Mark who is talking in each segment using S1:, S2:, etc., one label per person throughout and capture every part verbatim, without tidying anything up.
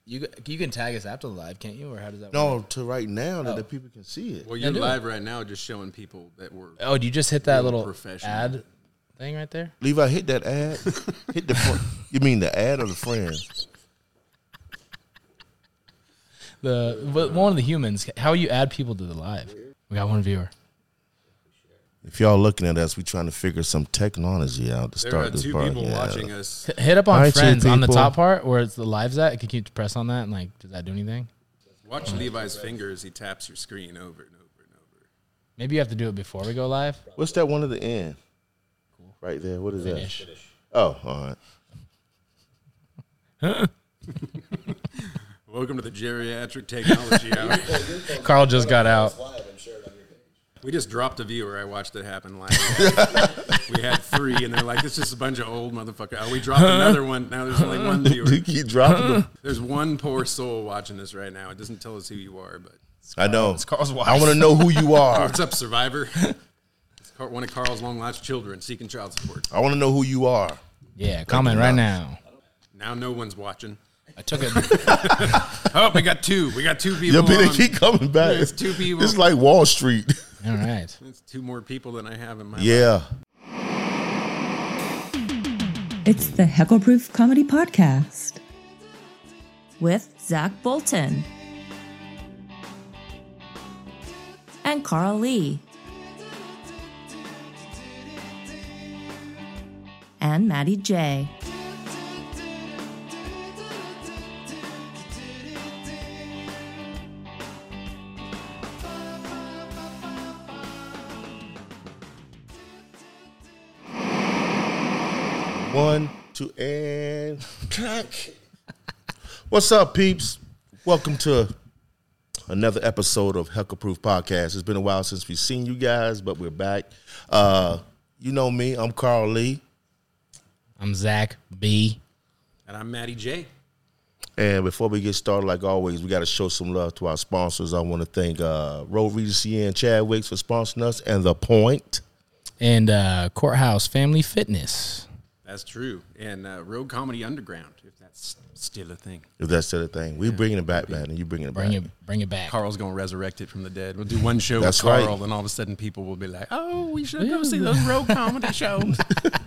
S1: You you can tag us after the live, can't you? Or how does that
S2: no,
S1: work?
S2: No, to right now that
S1: oh.
S2: the people can see it.
S3: Well, you're
S1: yeah,
S3: live right now just showing people that we're...
S1: Oh, do you just hit that little ad thing right there?
S2: Levi, hit that ad. Hit the fr- You mean the ad or the friends?
S1: The one of the humans. How you add people to the live? We got one viewer.
S2: If y'all looking at us, we trying to figure some technology out to
S3: there
S2: start
S3: are
S2: this
S3: two
S2: part.
S3: people
S2: yeah.
S3: watching us.
S1: Hit up on
S2: Hi,
S1: friends
S2: two
S1: on the
S2: people.
S1: top part where it's the live's at. Can you press on that and like, does that do anything?
S3: Watch Levi's fingers. He taps your screen over and over and over.
S1: Maybe you have to do it before we go live.
S2: What's that one at the end? Cool. Right there. What is
S1: Finish.
S2: that? Finish. Oh, all right.
S3: Welcome to the geriatric technology hour.
S1: Carl just got out.
S3: We just dropped a viewer. I watched it happen live. We had three, and they're like, "It's just a bunch of old motherfuckers." Oh, we dropped another one. Now there's only one viewer.
S2: You keep dropping them.
S3: There's one poor soul watching this right now. It doesn't tell us who you are, but
S2: I know.
S1: It's Carl's wife.
S2: I want to know who you are.
S3: what's up, Survivor? It's Car- one of Carl's long-lost children seeking child support.
S2: I want to know who you are.
S1: Yeah, comment right now.
S3: Now no one's watching.
S1: I took it.
S3: Oh, we got two. We got two people.
S2: Your people
S3: on.
S2: keep coming back.
S3: It's two people.
S2: It's like Wall Street.
S1: All right.
S3: It's two more people than I have in my
S2: Yeah.
S3: life.
S4: It's the Heckle Proof Comedy Podcast with Zach Bolton and Carl Lee and Maddie J.
S2: One, two, and clack. What's up, peeps? Welcome to another episode of Heckle Proof Podcast. It's been a while since we've seen you guys, but we're back. Uh, you know me. I'm Carl Lee.
S1: I'm Zach B.
S3: And I'm Maddie J.
S2: And before we get started, like always, we got to show some love to our sponsors. I want to thank uh, Road Regency and Chadwick's for sponsoring us, and The Point.
S1: And uh, Courthouse Family Fitness.
S3: That's true. And uh, Road Comedy Underground, if that's still a thing.
S2: If that's still a thing. We're yeah, bringing it back, man, and you bringing it
S1: bring
S2: back.
S1: It, bring it back.
S3: Carl's going to resurrect it from the dead. We'll do one show
S2: that's
S3: with Carl,
S2: right.
S3: and all of a sudden people will be like, oh, we should go see those road comedy shows.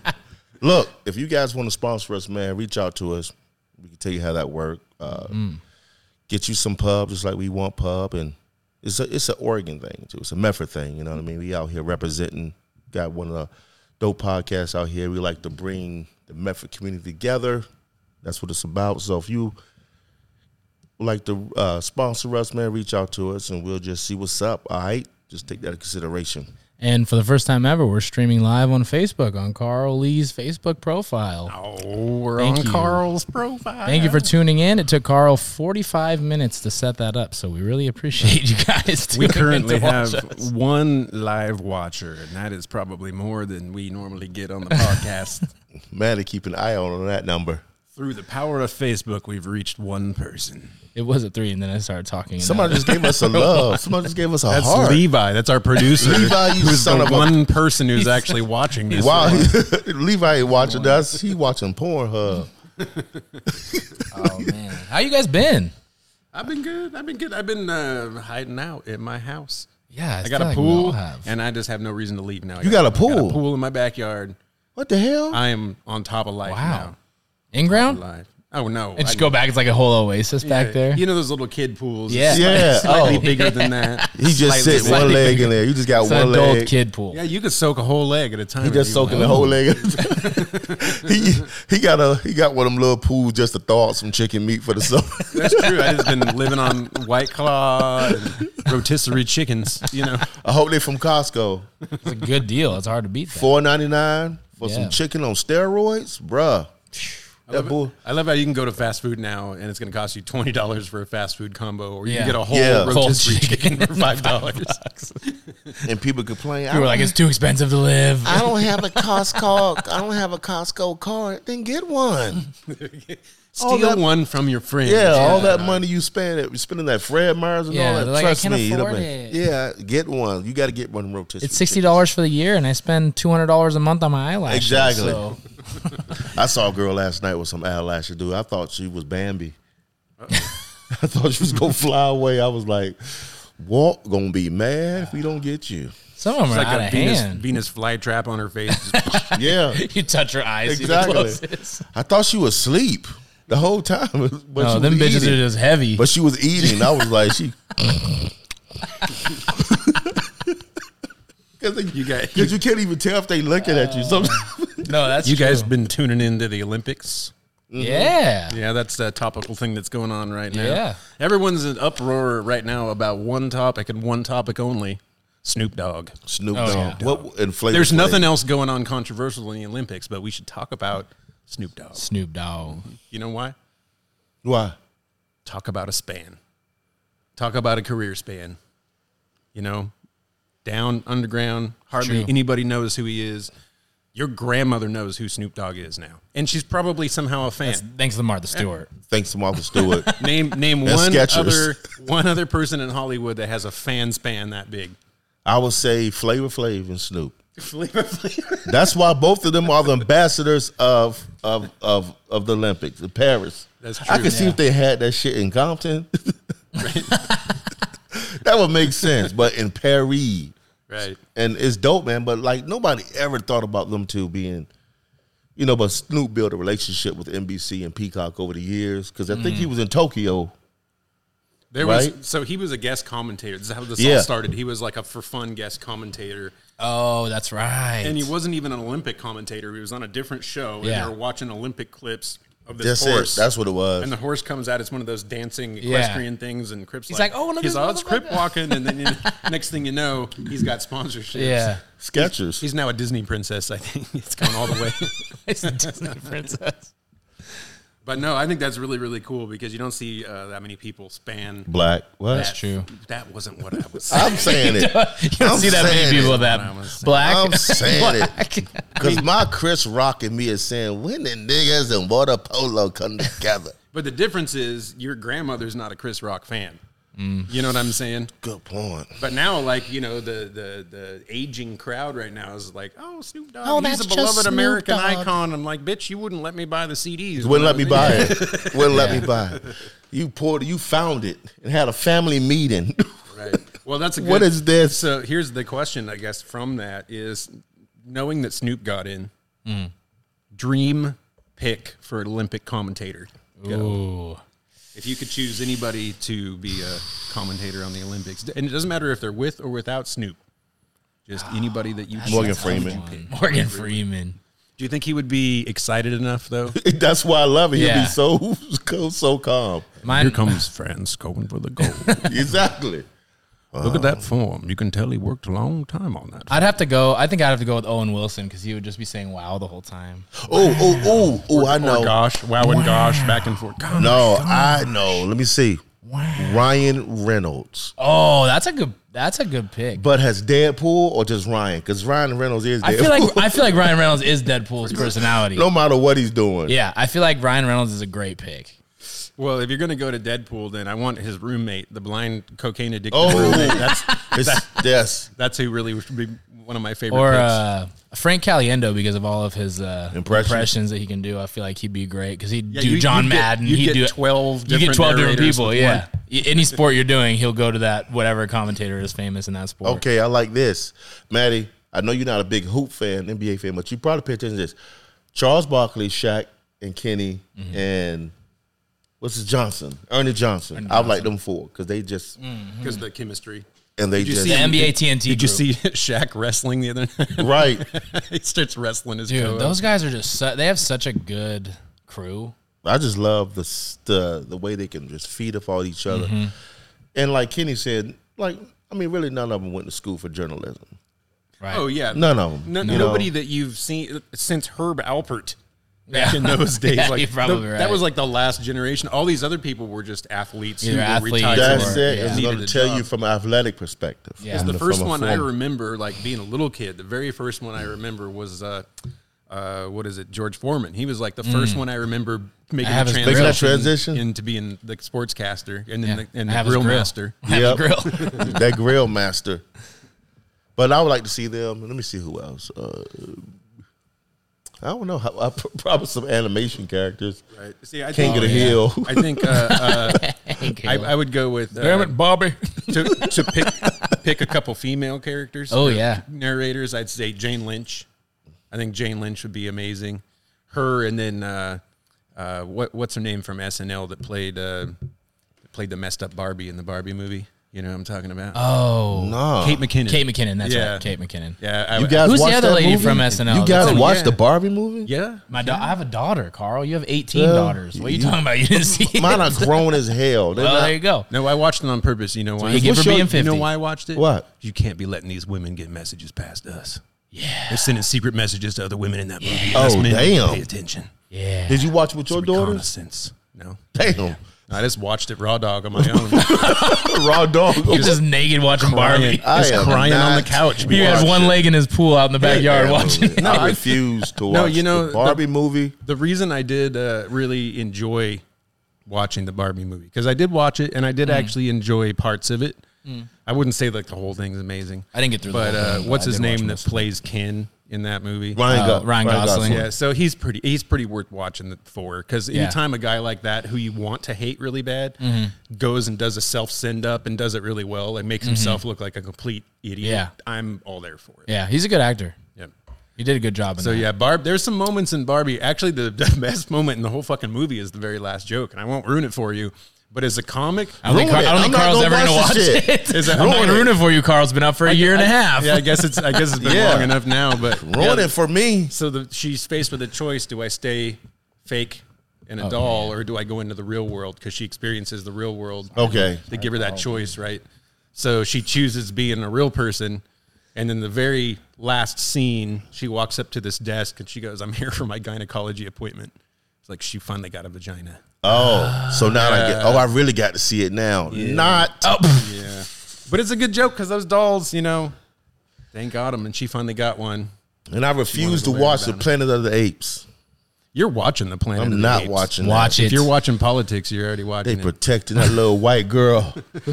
S2: Look, if you guys want to sponsor us, man, reach out to us. We can tell you how that works. Uh, mm. Get you some pub, just like we want pub. And it's a it's an Oregon thing, too. It's a Medford thing, you know what I mean? We out here representing. Got one of the dope podcasts out here. We like to bring the Medford community together. That's what it's about. So if you would like to uh, sponsor us, man, reach out to us, and we'll just see what's up, all right? Just take that into consideration.
S1: And for the first time ever, we're streaming live on Facebook on Carl Lee's Facebook profile.
S3: Oh, we're
S1: Thank
S3: on
S1: you.
S3: Carl's profile.
S1: Thank you for tuning in. It took Carl forty-five minutes to set that up, so we really appreciate you guys.
S3: We currently have
S1: us.
S3: one live watcher, and that is probably more than we normally get on the podcast.
S2: Man, to keep an eye on that number.
S3: Through the power of Facebook, we've reached one person.
S1: It was at three, and then I started talking.
S2: Somebody just gave us a love. Somebody just gave us a
S3: That's
S2: heart.
S3: Levi. That's our producer.
S2: Levi, you
S3: who's
S2: son
S3: the
S2: of a-
S3: one person who's actually watching this.
S2: Wow, Levi ain't watching us. He watching Pornhub.
S1: Oh man, how you guys been?
S3: I've been good. I've been good. I've been uh, hiding out in my house.
S1: Yeah,
S3: I got a
S1: like we
S3: pool,
S1: all have.
S3: and I just have no reason to leave now. I
S2: You got a
S3: I got
S2: pool?
S3: a pool in my backyard.
S2: What the hell?
S3: I am on top of life
S1: Wow.
S3: now.
S1: In ground.
S3: Life. Oh no!
S1: And just
S3: I-
S1: go back. It's like a whole oasis
S3: yeah,
S1: back there.
S3: You know those little kid pools?
S1: Yeah.
S3: It's
S2: Yeah.
S3: slightly
S2: Oh.
S3: bigger than that.
S2: He just
S3: Slightly-
S2: sit one
S3: slightly
S2: leg
S3: bigger.
S2: in there. You just got
S1: It's
S2: one
S1: an adult
S2: leg.
S1: kid pool.
S3: Yeah, you could soak a whole leg at a time.
S2: He
S3: if
S2: just
S3: you
S2: soaking
S3: want.
S2: the whole leg. he he got a he got one of them little pools just to thaw out some chicken meat for the summer.
S3: That's true. I just been living on White Claw and rotisserie chickens. You know,
S2: I hope they from Costco.
S1: It's a good deal. It's hard to beat that.
S2: Four ninety nine for
S1: Yeah.
S2: some chicken on steroids, bruh.
S3: I
S2: That
S3: love,
S2: boy.
S3: it. I love how you can go to fast food now and it's going to cost you twenty dollars for a fast food combo, or you
S1: Yeah.
S3: can get a whole
S2: Yeah.
S3: rotisserie
S1: Cold
S3: chicken for five dollars.
S2: And people complain. I
S1: You were
S2: don't,
S1: like, it's too expensive to live.
S2: I don't have a Costco. I don't have a Costco card. Then get one. All
S3: Steal
S2: that-
S3: one from your friend.
S2: Yeah, all that money you spend, you spending that Fred Meyers and
S1: Yeah,
S2: all
S1: they're
S2: that.
S1: like, I
S2: Trust
S1: can't
S2: me, you know
S1: afford
S2: what I
S1: it.
S2: mean? Yeah, get one. You got to get one rotisserie.
S1: It's sixty dollars for the year, and I spend two hundred dollars a month on my eyelashes.
S2: Exactly.
S1: So.
S2: I saw a girl last night with some eyelashes, dude. I thought she was Bambi. I thought you was gonna fly away. I was like, Walt gonna be mad if we don't get you.
S1: Some of them
S3: It's
S1: are
S3: like
S1: out
S3: a
S1: of
S3: Venus,
S1: hand.
S3: Venus flytrap on her face.
S2: Yeah,
S1: You touch her eyes.
S2: exactly.
S1: Exactly.
S2: I thought she was asleep the whole time. But
S1: No,
S2: she
S1: them
S2: was
S1: bitches
S2: eating.
S1: are just heavy.
S2: But she was eating. I was like, she. Because
S3: You guys-
S2: you, you can't even tell if they looking at you. Sometimes.
S1: no, that's
S3: you
S1: true.
S3: guys been tuning into the Olympics?
S1: Yeah.
S3: Yeah, that's the topical thing that's going on right now.
S1: Yeah.
S3: Everyone's in uproar right now about one topic and one topic only: Snoop Dogg.
S2: Snoop
S1: Oh,
S2: Dogg.
S1: yeah.
S2: What and Flavor
S3: There's
S2: Flav.
S3: nothing else going on controversial in the Olympics, but we should talk about Snoop Dogg.
S1: Snoop Dogg.
S3: You know why?
S2: Why?
S3: Talk about a span. Talk about a career span. You know, down, underground, hardly
S1: True.
S3: anybody knows who he is. Your grandmother knows who Snoop Dogg is now. And she's probably somehow a fan.
S1: That's, thanks to Martha Stewart.
S2: Thanks to Martha Stewart.
S3: Name name
S2: And
S3: one
S2: Skechers.
S3: other one other person in Hollywood that has a fan span that big.
S2: I would say Flavor Flav and Snoop.
S3: Flavor Flav.
S2: That's why both of them are the ambassadors of of of, of the Olympics in Paris.
S3: That's
S2: I
S3: true.
S2: could see
S1: Yeah.
S2: if they had that shit in Compton. That would make sense. But in Paris,
S3: Right.
S2: and it's dope, man. But like nobody ever thought about them two being, you know. But Snoop built a relationship with N B C and Peacock over the years because I think he was in Tokyo.
S3: There
S2: Right?
S3: was so he was a guest commentator. This is how this
S2: Yeah.
S3: all started. He was like a for fun guest commentator.
S1: Oh, that's right.
S3: And he wasn't even an Olympic commentator. He was on a different show.
S1: Yeah.
S3: And they were watching Olympic clips of this
S2: That's
S3: horse.
S2: it. That's what it was.
S3: And the horse comes out. It's one of those dancing
S1: Yeah.
S3: equestrian things. And Crip's
S1: He's like, "Oh, look at
S3: he's
S1: this
S3: all it's Crip
S1: motherfucker."
S3: walking." And then you know, next thing you know, he's got sponsorships.
S1: Yeah.
S2: Skechers.
S3: He's now a Disney princess, I think. It's going all the way.
S1: It's a Disney princess.
S3: But no, I think that's really, really cool because you don't see uh, that many people span.
S2: Black. What?
S3: that.
S1: true.
S3: That wasn't what I was saying.
S2: I'm saying it.
S1: You don't
S2: I'm
S1: see that many
S2: saying
S1: people
S2: it.
S1: with that
S3: I was saying.
S1: black.
S2: I'm saying it.
S1: black.
S2: Because my Chris Rock and me is saying, when the niggas and water polo come together.
S3: But the difference is your grandmother's not a Chris Rock fan. You know what I'm saying?
S2: Good point.
S3: But now, like, you know, the the the aging crowd right now is like, oh, Snoop Dogg,
S1: Oh,
S3: he's
S1: that's
S3: a
S1: just
S3: beloved
S1: Snoop
S3: American
S1: Dogg.
S3: icon. I'm like, bitch, you wouldn't let me buy the C Ds.
S2: Wouldn't let me buy
S3: it.
S2: it. Wouldn't let me buy it. You poured, you found it and had a family meeting.
S3: Right. Well, that's a good,
S2: What is this?
S3: So here's the question, I guess, from that is knowing that Snoop got in,
S1: Mm.
S3: dream pick for an Olympic commentator. Go.
S1: Ooh.
S3: If you could choose anybody to be a commentator on the Olympics, and it doesn't matter if they're with or without Snoop, just anybody that you choose.
S2: Morgan
S3: Who would
S2: Freeman.
S3: you pick?
S1: Morgan Freeman.
S3: Do you think he would be excited enough, though?
S2: That's why I love it. He'll
S1: Yeah.
S2: be so, so, so calm.
S1: Mine,
S3: Here comes France going for the goal.
S2: Exactly.
S3: Look at that form. You can tell he worked a long time on that.
S1: I'd have to go. I think I'd have to go with Owen Wilson because he would just be saying "wow" the whole time.
S2: Oh, oh, oh, oh, I
S3: Or
S2: know.
S3: gosh, wow and gosh, back and forth. God.
S2: No, I know. Let me see. Ryan Reynolds.
S1: Oh, that's a good. That's a good pick.
S2: But has Deadpool or just Ryan? Because Ryan Reynolds is Deadpool.
S1: I feel like I feel like Ryan Reynolds is Deadpool's personality.
S2: no matter what he's doing.
S1: Yeah, I feel like Ryan Reynolds is a great pick.
S3: Well, if you're going to go to Deadpool, then I want his roommate, the blind cocaine addicted
S2: Oh.
S3: roommate. That's
S2: It's, yes.
S3: that's who really would be one of my favorite
S1: Or
S3: picks.
S1: uh, Frank Caliendo because of all of his uh,
S2: Impressions.
S1: impressions that he can do. I feel like he'd be great because he'd
S3: Yeah,
S1: do
S3: you-
S1: John
S3: you'd get-
S1: Madden.
S3: you'd
S1: he'd
S3: get
S1: do
S3: twelve
S1: You get
S3: different
S1: twelve different
S3: narrators
S1: people.
S3: with
S1: Yeah,
S3: one.
S1: any sport you're doing, he'll go to that whatever commentator is famous in that sport.
S2: Okay, I like this. Maddie, I know you're not a big hoop fan, N B A fan, but you probably pay attention to this. Charles Barkley, Shaq, and Kenny,
S1: Mm-hmm.
S2: and what's his Johnson? Ernie Johnson.
S1: Ernie
S2: I like
S1: Johnson.
S2: them four because they just,
S3: because of the chemistry.
S2: and they
S3: Did you
S2: just,
S3: see
S1: The N B A T N T.
S3: Did you
S1: group.
S3: see Shaq wrestling the other night?
S2: right.
S3: He starts wrestling his
S1: Dude,
S3: co-host.
S1: those guys are just su- they have such a good crew.
S2: I just love the, s- the the way they can just feed off all each other.
S1: Mm-hmm.
S2: And like Kenny said, like, I mean, really none of them went to school for journalism.
S1: Right.
S3: Oh yeah,
S2: None of them.
S3: No,
S2: you know?
S3: nobody that you've seen since Herb Alpert back
S1: Yeah.
S3: in those days.
S1: Yeah,
S3: like
S1: you're probably
S3: the-
S1: right.
S3: That was like the last generation. All these other people were just athletes who
S1: Either
S3: were
S1: athletes
S3: retired.
S2: That's
S1: or-
S2: it.
S1: yeah.
S2: It's
S3: Needed
S2: going to
S3: a
S2: tell
S3: job.
S2: you from an athletic perspective.
S1: Yeah.
S2: From
S3: The first
S2: from a
S3: one I
S2: form.
S3: remember, like being a little kid, the very first one I remember was, uh, uh, what is it, George Foreman. He was like the first one I remember making
S1: I have
S3: a
S1: his
S3: transition,
S1: grill.
S2: Making that transition?
S3: into being the sportscaster and then
S1: Yeah.
S3: the, and
S1: I
S3: the
S1: have his
S3: grill
S1: grill.
S3: master.
S1: I have
S2: Yep.
S1: the grill.
S2: that grill master. But I would like to see them. Let me see who else. Uh, I don't know. How, I, probably some animation characters.
S3: Right. See, I
S2: King
S3: think,
S2: of the
S1: yeah.
S2: Hill.
S3: I think uh, uh,
S1: Caleb.
S3: I, I would go with uh,
S1: Damn it, Bobby.
S3: to, to pick pick a couple female characters.
S1: Oh,
S3: or
S1: yeah.
S3: narrators. I'd say Jane Lynch. I think Jane Lynch would be amazing. Her and then uh, uh, what what's her name from S N L that played uh, played the messed up Barbie in the Barbie movie. You know what I'm talking about?
S1: Oh,
S2: No.
S3: Kate McKinnon.
S1: Kate McKinnon. That's
S3: Yeah.
S1: right. Kate McKinnon.
S3: Yeah, I,
S2: You guys
S1: Who's the
S2: watch
S1: other
S2: that
S1: lady
S2: movie?
S1: from S N L?
S2: You guys
S1: That's-
S2: watched
S3: yeah.
S2: the Barbie movie?
S3: yeah.
S1: My da- I have a daughter, Carl. You have eighteen
S2: Well,
S1: daughters. What are you,
S2: you-
S1: talking about? You didn't see it?
S2: Mine are grown as hell. They're
S1: Well,
S2: not-
S1: there you go.
S3: No, I watched it on purpose. You know why?
S1: you get for
S2: What's your-
S1: being
S3: You
S1: fifty.
S3: know why I watched it?
S2: What?
S3: You can't be letting these women get messages past us. Yeah, they're sending secret messages to other women in that movie.
S1: Yeah.
S3: Us
S2: Oh,
S3: men need to
S2: damn.
S3: Pay attention.
S1: Yeah.
S2: Did you watch it with your daughters?
S3: Reconnaissance. No,
S2: Damn.
S3: I just watched it raw dog on my own.
S2: Raw dog.
S1: He's just naked watching Barbie.
S2: I
S3: Just
S2: am
S3: crying on the
S2: not
S3: couch.
S1: He has
S2: watching.
S1: one leg in his pool out in the backyard
S2: Yeah,
S1: watching.
S2: No, I refuse to watch
S3: No, you know,
S2: the Barbie movie.
S3: The reason I did uh, really enjoy watching the Barbie movie, because I did watch it and I did actually enjoy parts of it. I wouldn't say like the whole thing's amazing.
S1: I didn't get through the
S3: But
S1: whole
S3: uh,
S1: thing, but
S3: what's
S1: I
S3: his
S1: did watch
S3: name that
S1: most of it.
S3: plays Ken in that movie?
S2: Ryan,
S1: Uh,
S2: Go-
S1: Ryan Gosling.
S3: Yeah, so he's pretty he's pretty worth watching it for, because
S1: Yeah.
S3: anytime a guy like that who you want to hate really bad goes and does a self send up and does it really well and makes himself look like a complete idiot,
S1: Yeah.
S3: I'm all there for it.
S1: Yeah, he's a good actor.
S3: Yep.
S1: He did a good job in
S3: So
S1: that.
S3: yeah, Barb. There's some moments in Barbie. Actually, the, the best moment in the whole fucking movie is the very last joke, and I won't ruin it for you. But as a comic,
S1: I don't think,
S2: Ruin
S1: Car- I don't
S2: it.
S1: think
S2: I'm not
S1: Carl's
S2: gonna
S1: ever going to
S2: watch
S1: watch
S2: the shit.
S1: it.
S3: Is it-
S1: I'm not
S3: Ruin
S1: going to
S3: it.
S1: ruin it for you, Carl. It's been up for a year and a half.
S3: Yeah, I guess it's I guess it's been
S2: Yeah.
S3: long enough now. But
S2: Ruin
S3: yeah,
S2: it for me.
S3: So the, she's faced with a choice: do I stay fake and a
S1: Oh,
S3: doll, or do I go into the real world? Because she experiences the real world.
S2: Okay.
S3: They give her that choice, right? So she chooses being a real person. And then the very last scene, she walks up to this desk and she goes, "I'm here for my gynecology appointment." It's like she finally got a vagina.
S2: Oh, so now I get. Oh, I really got to see it now. Not.
S1: Oh,
S3: Yeah. But it's a good joke because those dolls, you know, they ain't got them. And she finally got one.
S2: And I refuse to
S3: to learn
S2: watch the
S3: about it.
S2: Planet of the Apes.
S3: You're watching the Planet
S2: I'm
S3: of the
S2: not
S3: Apes.
S2: watching.
S1: watch
S2: that.
S1: it.
S3: If you're watching politics, you're already
S2: They
S3: watching it.
S2: protecting that little white girl.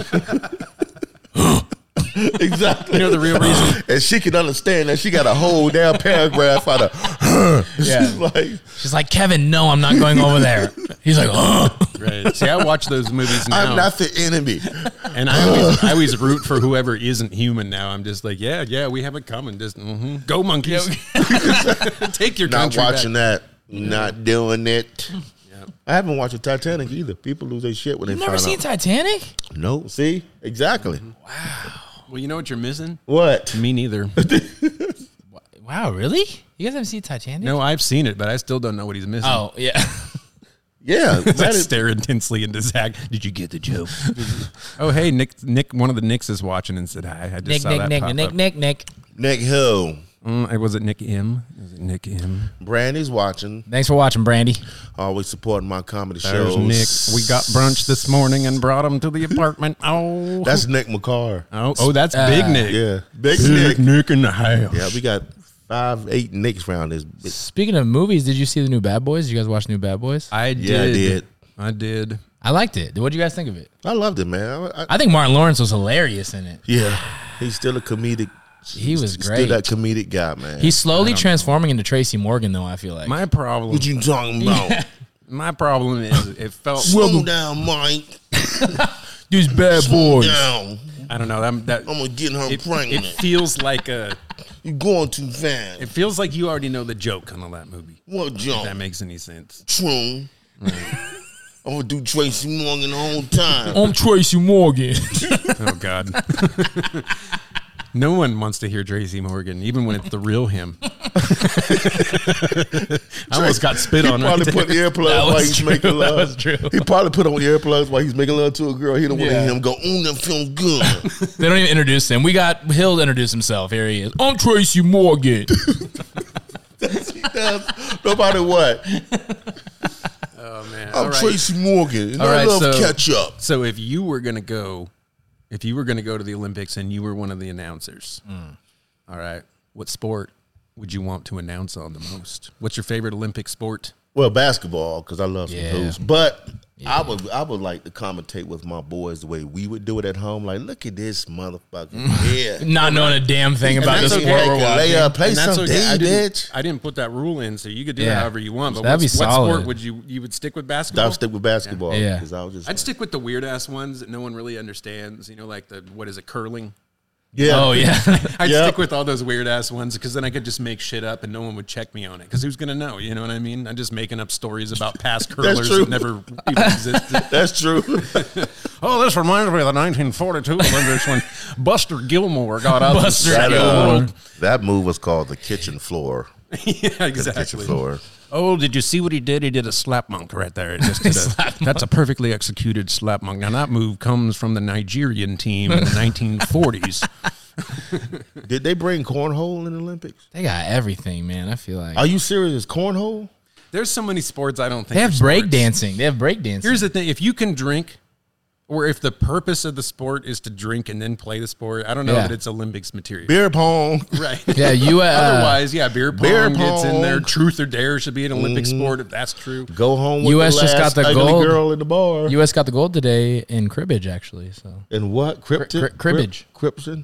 S2: Exactly.
S3: You know the real reason?
S2: And she can understand that she got a whole damn paragraph out of her.
S1: Yeah.
S2: She's like,
S1: She's like, Kevin, no, I'm not going over there. He's like, oh.
S3: Right. See, I watch those movies now.
S2: I'm not the enemy.
S3: And I always, I always root for whoever isn't human now. I'm just like, yeah, yeah, we have it coming. Just mm-hmm. Go monkeys. Take your
S2: Not
S3: country
S2: watching
S3: back.
S2: that. Not doing it.
S3: Yep.
S2: I haven't watched the Titanic either. People lose their shit when
S1: You've
S2: they
S1: never
S2: find
S1: seen
S2: out.
S1: Titanic?
S2: No, see? Exactly.
S3: Well, you know what you're missing?
S2: What?
S3: Me neither.
S1: Wow, really? You guys haven't seen Titanic?
S3: No, I've seen it, but I still don't know what he's missing.
S1: Oh, yeah.
S2: Yeah.
S3: I
S2: that is-
S3: stare intensely into Zach. Did you get the joke? Oh, hey, Nick. Nick, one of the Nicks is watching and said hi. I just
S1: Nick,
S3: saw
S1: Nick,
S3: that
S1: Nick,
S3: pop
S1: Nick,
S3: up.
S1: Nick, Nick.
S2: Nick Hill.
S3: Mm, was it Nick M? Was it Nick M?
S2: Brandy's watching.
S1: Thanks for watching, Brandy.
S2: Always supporting my comedy
S3: There's
S2: shows.
S3: Nick. We got brunch this morning and brought him to the apartment. Oh,
S2: That's Nick McCarr.
S3: oh, oh, that's
S1: Uh,
S3: Big Nick.
S2: Yeah. Big
S3: Big
S2: Nick.
S3: Nick in the house.
S2: Yeah, we got five, eight Nicks around this bitch.
S1: Speaking of movies, did you see the new Bad Boys? Did you guys watch the new Bad Boys?
S3: I did.
S2: Yeah, I did.
S3: I did.
S1: I liked it. What do you guys think of it?
S2: I loved it, man. I, I,
S1: I think Martin Lawrence was hilarious in it.
S2: yeah, he's still a comedic.
S1: He was
S2: he's
S1: great.
S2: Still that comedic guy, man.
S1: He's slowly transforming into Tracy Morgan, though, I feel like.
S3: My problem.
S2: what you talking about?
S3: My problem is it felt.
S2: Slow down, Mike.
S1: These Bad
S2: Slow
S1: Boys.
S2: down.
S3: I don't know. I'm, that
S2: I'm gonna get her
S3: it, it
S2: pregnant.
S3: feels like a.
S2: you going too fast.
S3: It feels like you already know the joke on that movie.
S2: What
S3: If
S2: joke?
S3: that makes any sense.
S2: True. I'm gonna do Tracy Morgan the whole time.
S1: I'm Tracy Morgan.
S3: Oh God. No one wants to hear Tracy Morgan, even when it's the real him. I almost got spit
S2: He
S3: on
S2: probably
S3: right
S2: put
S3: there.
S2: earplugs
S1: That
S2: while
S1: was
S2: he's
S1: true.
S2: making
S1: That
S2: love.
S1: was true.
S2: He probably put on earplugs while he's making love to a girl. He don't want to
S1: Yeah.
S2: hear him go, "Ooh, that feels good."
S1: They don't even introduce him. We got Hill to introduce himself. Here he is. I'm Tracy Morgan.
S2: He does. Nobody what?
S3: Oh man.
S2: I'm
S3: All right.
S2: Tracy Morgan, and
S3: All
S2: I
S3: right,
S2: love
S3: so-
S2: ketchup.
S3: So if you were gonna go, if you were gonna go to the Olympics and you were one of the announcers, all right, what sport would you want to announce on the most? What's your favorite Olympic sport?
S2: Well, basketball, because I love some
S1: Yeah.
S2: hoops. But I would I would like to commentate with my boys the way we would do it at home. Like, look at this motherfucker. Yeah.
S1: Not knowing a damn thing about the
S3: that's
S1: sport
S3: okay.
S1: we're watching.
S2: Lay up, play
S3: And that's
S2: some
S3: okay.
S2: D,
S3: I didn't,
S2: bitch.
S3: I didn't put that rule in, so you could do
S1: Yeah.
S3: it however you want. But
S1: That'd
S3: what,
S1: be
S3: what
S1: solid.
S3: sport would you you would stick with basketball?
S2: I'll stick with basketball.
S1: Yeah.
S2: Because I was just
S3: I'd stick with the weird ass ones that no one really understands. You know, like the what is it, curling?
S2: yeah.
S1: Oh, yeah.
S3: I'd
S2: Yep.
S3: stick with all those weird ass ones because then I could just make shit up and no one would check me on it. Because who's gonna know? You know what I mean? I'm just making up stories about past curlers
S2: true.
S3: that never even existed.
S2: That's true.
S3: Oh, this reminds me of the nineteen forty-two Olympics when Buster Gilmore got out
S1: Buster
S3: and
S2: that,
S3: set the
S2: uh,
S3: world.
S2: that move was called the kitchen floor.
S3: Yeah,
S2: The kitchen
S3: exactly.
S2: floor.
S3: Oh, did you see what he did? He did a slap monk right there. It just did a, that's a perfectly executed slap monk. Now that move comes from the Nigerian team in the nineteen forties.
S2: Did they bring cornhole in the Olympics?
S1: They got everything, man. I feel like
S2: Are you serious? Cornhole?
S3: There's so many sports I don't think
S1: they have
S3: are
S1: break
S3: sports.
S1: dancing. They have break dancing.
S3: Here's the thing: if you can drink, or if the purpose of the sport is to drink and then play the sport, I don't know
S1: Yeah.
S3: that it's Olympics material.
S2: Beer pong.
S3: Right.
S1: yeah, you. Uh,
S3: Otherwise, yeah, beer pong,
S2: Beer
S3: gets in there.
S2: pong.
S3: Truth or dare should be an Olympic sport if that's true.
S2: Go home with
S1: U S
S2: the
S1: just
S2: last
S1: got the
S2: ugly
S1: gold.
S2: girl in the bar.
S1: U S got the gold today in cribbage, actually. So
S2: And what? Cryptid?
S1: Cri- cribbage.
S2: Cryptid?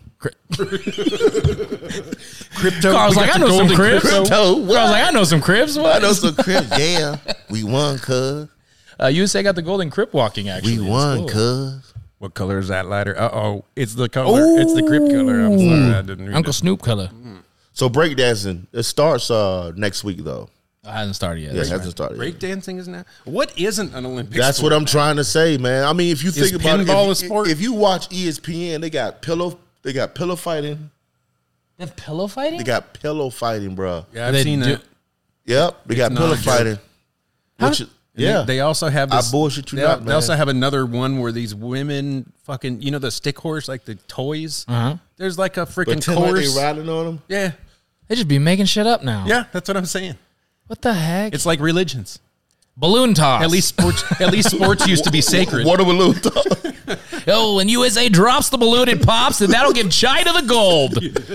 S3: Crypto.
S1: I was
S3: we
S1: like,
S3: got
S1: I
S3: the
S1: know some
S3: golden
S1: cribs.
S3: crypto.
S2: Crypto?
S1: I was like, I know some cribs. What?
S2: I know some crib. Yeah. We won, cuz.
S1: Uh, U S A got the gold in crip walking. Actually,
S2: We
S1: It's
S2: won,
S1: cool.
S2: cuz.
S3: What color is that ladder? Uh oh, it's the color. It's the crypt color. I'm sorry, I didn't read
S1: Uncle
S3: it.
S1: Snoop color.
S2: So breakdancing, it starts uh, next week, though.
S1: I hasn't started yet.
S2: Yeah, it hasn't started yet.
S3: Breakdancing is now. What isn't an Olympic?
S2: That's
S3: sport
S2: what I'm
S3: now?
S2: trying to say, man. I mean, if you think about it,
S3: pinball
S2: if,
S3: a sport?
S2: if you watch E S P N, they got pillow, they got pillow fighting,
S1: They have pillow fighting.
S2: they got pillow fighting, bro.
S3: Yeah, I've
S1: They
S3: seen
S1: do-
S3: that.
S2: Yep, they got
S3: It's
S2: pillow
S3: not a joke.
S2: fighting. Which is,
S3: And
S2: yeah,
S3: They, they also have
S2: I
S3: this.
S2: bullshit you
S3: they,
S2: not,
S3: they
S2: man.
S3: also have another one where these women fucking, you know, the stick horse, like the toys.
S1: Uh-huh.
S3: There's like a freaking
S2: pretend like
S3: course.
S2: they riding on them.
S3: yeah,
S1: They just be making shit up now.
S3: yeah, that's what I'm saying.
S1: What the heck?
S3: It's like religions.
S1: balloon toss.
S3: At least sports. At least sports used to be sacred.
S2: What a balloon dog.
S1: Oh, when U S A drops the balloon, it pops, and that'll give China the gold.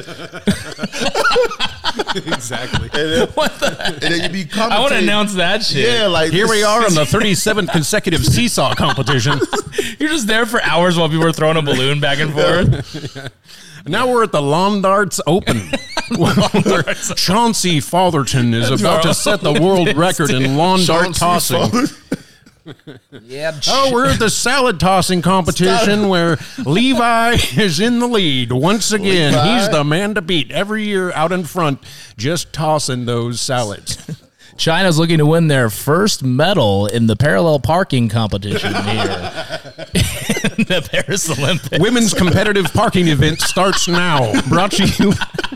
S3: Exactly.
S2: And then,
S1: What the heck?
S2: and then you be
S1: I want to
S2: commentating.
S1: announce that shit.
S2: Yeah, like
S3: Here we
S2: this-
S3: are on the thirty-seventh consecutive seesaw competition.
S1: You're just there for hours while people are throwing a balloon back and forth.
S3: Now we're at the Lawn Darts Open. Chauncey Fatherton is about to set the world record in lawn dart
S2: Chauncey
S3: tossing.
S2: Father-
S1: Yeah.
S3: Oh, we're at the salad tossing competition where Levi is in the lead once again.
S2: Levi.
S3: He's the man to beat every year out in front, just tossing those salads.
S1: China's looking to win their first medal in the parallel parking competition here in the Paris Olympics.
S3: Women's competitive parking event starts now. Brought to you.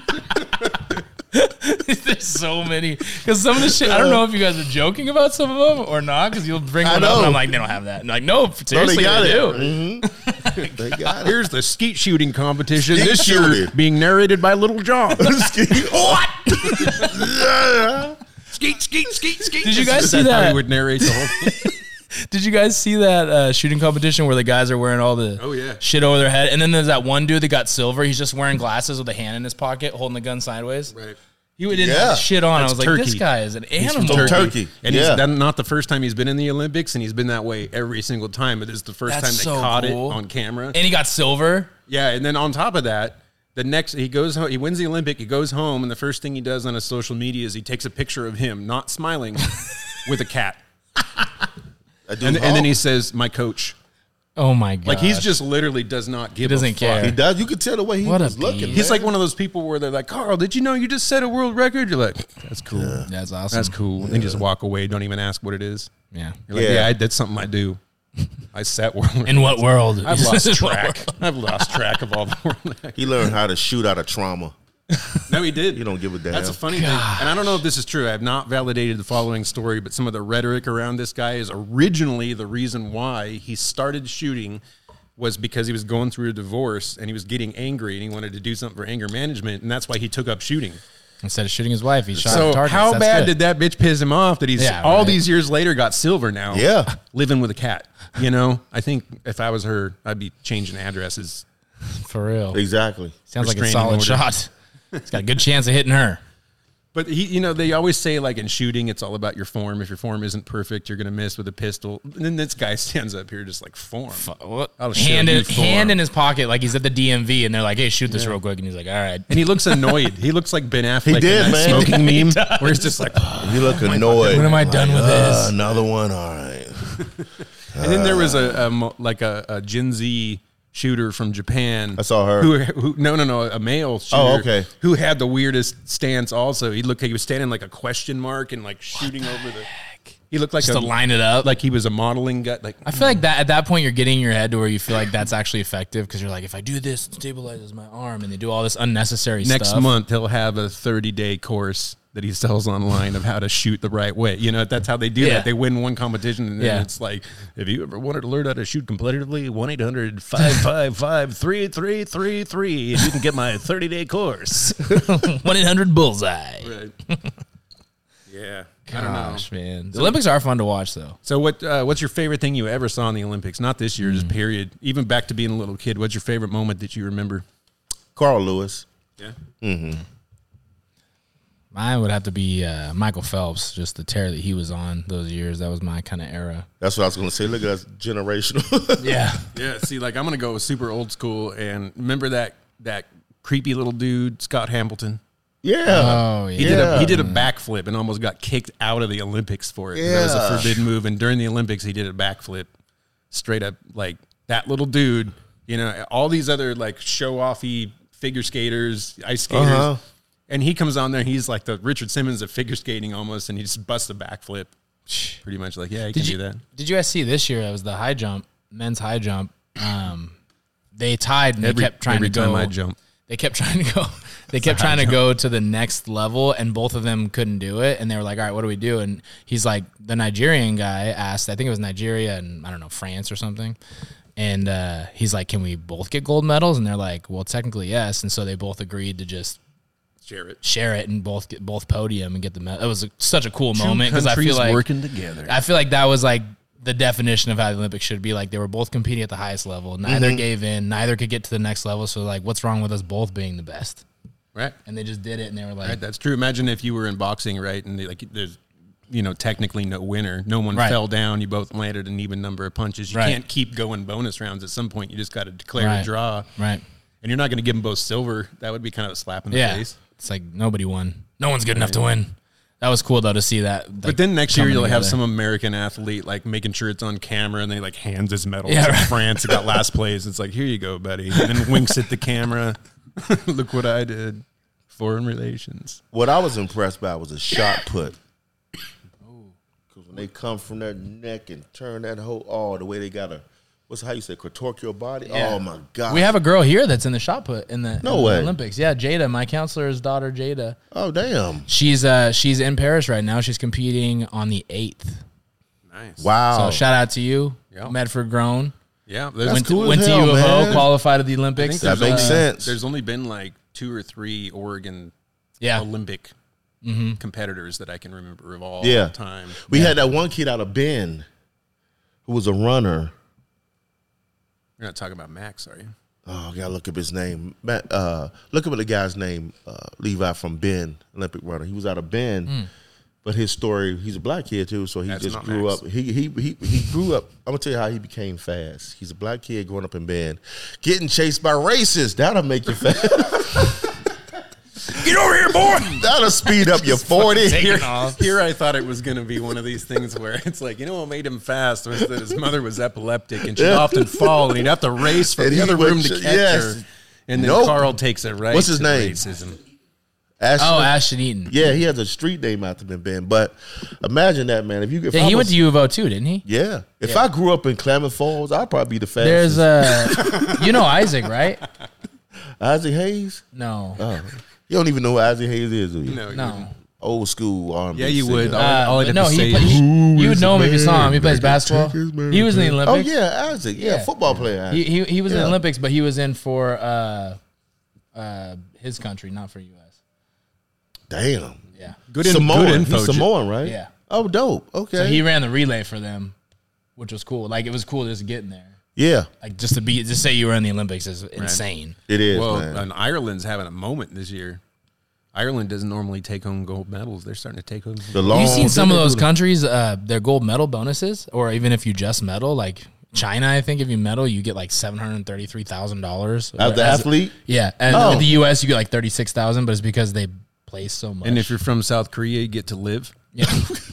S1: There's so many. Because some of the shit, I don't know if you guys are joking about some of them or not, because you'll bring
S2: I
S1: one up and
S2: know.
S1: I'm like, they don't have that. And like, no,
S2: No,
S1: seriously,
S2: they got
S1: they
S2: it.
S1: do.
S2: Mhm. They got it.
S3: Here's the skeet shooting competition
S2: Skeet
S3: this year,
S2: shooting.
S3: being narrated by Little John.
S2: What? Yeah.
S3: Skeet, skeet, skeet, skeet.
S1: Did you guys
S3: Is
S1: see
S3: How
S1: that?
S3: he would narrate the whole thing?
S1: Did you guys see that uh, shooting competition where the guys are wearing all the
S3: Oh, yeah.
S1: shit over their head? And then there's that one dude that got silver. He's just wearing glasses with a hand in his pocket, holding the gun sideways.
S3: Right.
S1: He didn't
S2: Yeah.
S1: have shit on.
S3: That's
S1: I was like,
S3: Turkey.
S1: this guy is an
S3: He's from
S1: animal.
S2: Turkey.
S3: And
S2: Yeah.
S3: he's done, not the first time he's been in the Olympics, and he's been that way every single time. It is the first
S1: That's
S3: time they
S1: so
S3: caught
S1: cool.
S3: it on camera.
S1: And he got silver.
S3: Yeah, and then on top of that, the next he goes home, he wins the Olympic, he goes home, and the first thing he does on his social media is he takes a picture of him not smiling with a cat.
S2: That dude's
S3: And, and then
S2: home.
S3: he says, "My coach."
S1: Oh my god!
S3: Like he's just literally does not give
S1: He doesn't
S3: a fuck.
S1: care.
S2: He does. You can tell the way he
S1: What a
S2: was looking.
S1: beast.
S3: He's
S2: man.
S3: like one of those people where they're like, "Carl, did you know you just set a world record?" You're like, "That's cool.
S1: That's awesome.
S3: That's cool." And then just walk away, don't even ask what it is.
S1: Yeah.
S3: You're like,
S2: Yeah.
S3: "Yeah, I, that's something I do. I set world record."
S1: In what world?
S3: I've lost track. I've lost track of all the world records.
S2: He learned how to shoot out of trauma.
S3: No, he did.
S2: You don't give a damn.
S3: That's a funny thing. And I don't know if this is true. I have not validated the following story, but some of the rhetoric around this guy is originally the reason why he started shooting was because he was going through a divorce and he was getting angry and he wanted to do something for anger management. And that's why he took up shooting.
S1: Instead of shooting his wife, he shot
S3: So
S1: targets.
S3: how
S1: That's
S3: bad
S1: good.
S3: did that bitch piss him off that he's
S1: Yeah,
S3: all
S1: right.
S3: these years later got silver now?
S2: Yeah.
S3: Living with a cat. You know, I think if I was her, I'd be changing addresses.
S1: For real.
S2: Exactly.
S1: Sounds like a
S3: Restraining
S1: solid
S3: order.
S1: shot. He's got a good chance of hitting her.
S3: But he, you know, they always say like in shooting, it's all about your form. If your form isn't perfect, you're gonna miss with a pistol. And then this guy stands up here just like form.
S1: What?
S3: I'll show
S1: Hand
S3: you
S1: in,
S3: form.
S1: hand in his pocket, like he's at the D M V, and they're like, "Hey, shoot this real quick," and he's like, "All right."
S3: And he looks annoyed. He looks like Ben Affleck.
S2: He did,
S3: in that
S2: man.
S3: Smoking
S1: He
S3: meme,
S1: does.
S3: where he's just like.
S2: You look annoyed.
S1: When am I done with
S2: Uh,
S1: this?
S2: another one. All right.
S3: And then there was a, a mo- like a, a Gen Z shooter from Japan.
S2: I saw her.
S3: Who, who no no no a male shooter.
S2: Oh, okay.
S3: Who had the weirdest stance? Also, he looked like he was standing like a question mark and like shooting over the. He looked like
S1: Just
S3: a,
S1: to line it up.
S3: like he was a modeling guy. Like
S1: I feel like that at that point you're getting in your head to where you feel like that's actually effective because you're like, if I do this, it stabilizes my arm, and they do all this unnecessary
S3: next
S1: stuff.
S3: month he'll have a thirty day course that he sells online of how to shoot the right way. You know, that's how they do
S1: Yeah.
S3: that. They win one competition and then
S1: Yeah.
S3: it's like, if you ever wanted to learn how to shoot competitively, one eight hundred five five five three three three three, and you can get my thirty day course.
S1: one eight hundred bullseye.
S3: Right. Yeah. I don't know.
S1: Gosh, man. The Olympics are fun to watch, though.
S3: So what? Uh, what's your favorite thing you ever saw in the Olympics? Not this year, just period. Even back to being a little kid. What's your favorite moment that you remember?
S2: Carl Lewis.
S3: Yeah.
S1: Mine would have to be uh, Michael Phelps, just the tear that he was on those years. That was my kind of era.
S2: That's what I was going to say. Look at us, generational.
S1: Yeah.
S3: Yeah. See, like I'm gonna go super old school, and remember that that creepy little dude, Scott Hamilton.
S2: yeah.
S1: Oh, yeah.
S3: He did a he
S2: Yeah.
S3: did a backflip and almost got kicked out of the Olympics for it. That was a
S2: Yeah.
S3: forbidden move. And during the Olympics, he did a backflip, straight up like that little dude. You know, all these other like show offy figure skaters, ice skaters,
S2: Uh-huh.
S3: and he comes on there. And he's like the Richard Simmons of figure skating almost, and he just busts a backflip. Pretty much like, yeah, he
S1: Did
S3: can
S1: you,
S3: do that.
S1: did you guys see this year? It was the high jump, men's high jump. Um, they tied and
S3: Every,
S1: they kept trying
S3: every
S1: to
S3: time
S1: go.
S3: I jump.
S1: They kept trying to go. They kept trying to go to the next level, and both of them couldn't do it. And they were like, "All right, what do we do?" And he's like, the Nigerian guy asked. I think it was Nigeria and I don't know France or something. And uh, he's like, "Can we both get gold medals?" And they're like, "Well, technically, yes." And so they both agreed to just
S3: Share it.
S1: share it and both get both podium and get the medal. It was a, such a cool moment because I
S3: Countries
S1: feel like
S3: working together.
S1: I feel like that was like the definition of how the Olympics should be. Like they were both competing at the highest level. Neither
S3: Mm-hmm.
S1: gave in. Neither could get to the next level. So like, what's wrong with us both being the best?
S3: Right.
S1: And they just did it, and they were like,
S3: Right, that's true. Imagine if you were in boxing, right, and they, like there's, you know, technically no winner. No one
S1: Right.
S3: fell down. You both landed an even number of punches. You
S1: Right.
S3: can't keep going bonus rounds. At some point, you just got to declare
S1: Right.
S3: a draw.
S1: right,
S3: And you're not going to give them both silver. That would be kind of a slap in the
S1: yeah.
S3: face.
S1: It's like nobody won. No one's good enough to win. That was cool though to see that. Like,
S3: But then next year
S1: coming
S3: you'll have
S1: together.
S3: some American athlete like making sure it's on camera, and they like hands his medal
S1: Yeah,
S3: to
S1: right.
S3: France. He got last place. It's like, here you go, buddy. And then winks at the camera. Look what I did. Foreign relations.
S2: What I was impressed by was a shot put. Because when they come from their neck and turn that whole, oh, the way they got to, what's how you say, contort your body?
S1: Yeah.
S2: Oh, my God.
S1: We have a girl here that's in the shot put in the,
S2: No
S1: in the
S2: way.
S1: Olympics. Yeah, Jada, my counselor's daughter, Jada.
S2: Oh, damn.
S1: She's uh she's in Paris right now. She's competing on the eighth.
S3: Nice.
S2: Wow.
S1: So shout out to you,
S3: Yeah.
S1: Medford grown.
S3: Yeah. There's,
S2: That's
S1: Went,
S2: cool
S1: to,
S2: as
S1: went to
S2: hell,
S1: U of O,
S2: man.
S1: qualified at the
S3: I
S1: Olympics.
S3: think
S2: That
S3: there's
S2: makes
S3: only-
S2: sense.
S3: There's only been like two or three Oregon
S1: Yeah.
S3: Olympic competitors that I can remember of all
S2: Yeah.
S3: time.
S2: We had that one kid out of Bend who was a runner.
S3: You're not talking about Max, are you?
S2: Oh, I gotta look up his name. Matt, uh, look up the guy's name, uh, Levi from Bend, Olympic runner. He was out of Bend, but his story, he's a black kid too, so he
S3: That's
S2: just
S3: not
S2: grew
S3: Max.
S2: up. He, he he he grew up. I'm gonna tell you how he became fast. He's a black kid growing up in Bend, getting chased by racists. That'll make you fast.
S3: Get over here, boy!
S2: That'll speed up your forty.
S3: Here, here I thought it was going to be one of these things where it's like, you know what made him fast was that his mother was epileptic and she'd
S2: Yeah.
S3: often fall and he'd have to race from
S2: And
S3: the
S2: he
S3: other
S2: would
S3: room to
S2: ch-
S3: catch
S2: yes.
S3: her. And then
S2: Nope.
S3: Carl takes it right.
S2: What's his
S3: to
S2: name?
S3: Racism.
S2: Ashton,
S1: Oh, Ashton Eaton.
S2: yeah, he has a street name after him in Bend. But imagine that, man. If you if
S1: Yeah,
S2: I
S1: he
S2: was,
S1: went to U of O too, didn't he?
S2: yeah, if I grew up in Klamath Falls, I'd probably be the fastest.
S1: There's uh you know Isaac, right?
S2: Isaac Hayes.
S1: No.
S2: Oh, you don't even know who Isaac Hayes is, do you?
S3: No, you
S1: No.
S3: wouldn't.
S2: Old school R and B
S3: Yeah, you
S2: singer.
S3: would. All,
S1: Uh,
S3: all I'd have
S1: no,
S3: to
S1: he
S3: say
S1: play-
S3: is,
S1: you, you would
S2: is
S1: know him
S2: the
S1: if you saw
S2: man
S1: him. He plays
S2: that can
S1: basketball.
S2: take his man
S1: He was in the
S2: to-
S1: Olympics.
S2: Oh yeah, Isaac. Yeah,
S1: Yeah.
S2: football player.
S1: He he, he was in
S2: Yeah.
S1: the Olympics, but he was in for uh, uh, his country, not for U S.
S2: Damn.
S1: Yeah.
S3: good, in,
S2: Samoan.
S3: good info.
S2: He's Samoan, right?
S1: Yeah.
S2: Oh, dope. Okay.
S1: So he ran the relay for them, which was cool. Like it was cool just getting there.
S2: yeah,
S1: Like just to be, just say you were in the Olympics is insane.
S2: it is,
S3: Well,
S2: man.
S3: and Ireland's having a moment this year. Ireland doesn't normally take home gold medals. They're starting to take home.
S2: The long,
S1: You've seen some of those
S2: countries.
S1: countries, uh, their gold medal bonuses, or even if you just medal, like China, I think if you medal, you get like seven hundred thirty-three thousand dollars.
S2: As the athlete?
S1: Yeah, and
S2: Oh.
S1: in the U S you get like thirty-six thousand, but it's because they play so much.
S3: And if you're from South Korea, you get to live.
S1: yeah.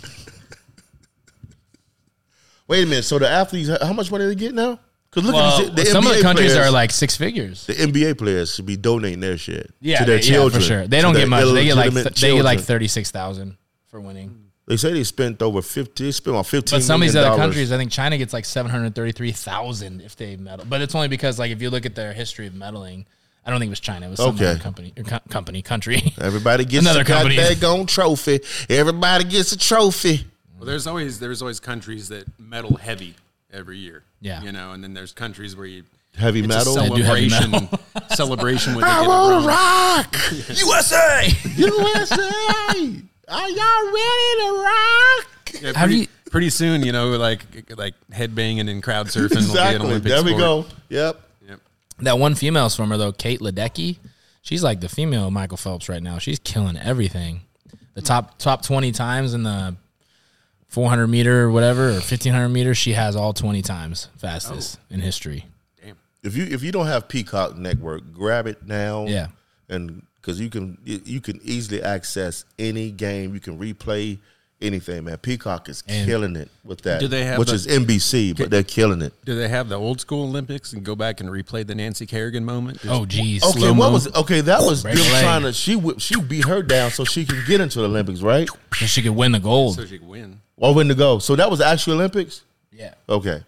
S2: Wait a minute. So the athletes, how much money do they get now? Because look
S1: well,
S2: at the, the
S1: some
S2: N B A
S1: of the countries
S2: players,
S1: are like six figures.
S2: the N B A players should be donating their shit
S1: Yeah,
S2: to their
S1: they-
S2: children.
S1: yeah, for sure. They
S2: to
S1: don't
S2: their
S1: get much. They get like
S2: illegitimate
S1: th- they get like
S2: children.
S1: thirty-six thousand for winning.
S2: They say they spent over fifty. They spent about fifteen.
S1: But some of these
S2: million
S1: other
S2: dollars.
S1: countries, I think China gets like seven hundred thirty-three thousand if they medal. But it's only because like if you look at their history of medaling, I don't think it was China. It was some
S2: Okay.
S1: other company, or co- company, country.
S2: Everybody gets
S1: Another
S2: a
S1: company.
S2: goddamn trophy. Everybody gets a trophy.
S3: Well, there's always there's always countries that medal heavy every year.
S1: Yeah.
S3: You know, and then there's countries where you
S2: Heavy
S3: it's
S2: metal.
S3: a
S1: They do heavy
S3: celebration celebration when they
S2: I
S3: get it
S2: wanna
S3: wrong.
S2: rock.
S1: U S A.
S2: U S A. Are y'all ready to rock?
S3: Yeah,
S1: Have
S3: pretty,
S1: you-
S3: pretty soon, you know, like like headbanging and crowd surfing will be an
S2: Exactly.
S3: Olympic
S2: There we
S3: sport.
S2: go. Yep.
S3: Yep.
S1: That one female swimmer though, Kate Ledecky, she's like the female Michael Phelps right now. She's killing everything. The top top twenty times in the four hundred meter or whatever, or fifteen hundred meters, she has all twenty times fastest in history.
S3: Damn.
S2: If you if you don't have Peacock Network, grab it now.
S1: Yeah.
S2: And because you can you you can easily access any game, you can replay anything. Man, Peacock is
S1: And-
S2: killing it with that.
S3: Do they have
S2: which
S3: the-
S2: is N B C, but they're killing it.
S3: Do they have the old school Olympics and go back and replay the Nancy Kerrigan moment? Just
S1: Oh geez.
S2: Okay,
S3: Slow-mo.
S2: what was okay? That was them
S1: Break a leg.
S2: trying to she whip- she beat her down so she can get into the Olympics, right?
S1: So she could win the gold.
S3: so she could win.
S2: Or when to go? So that was the actual Olympics.
S1: Yeah.
S2: Okay,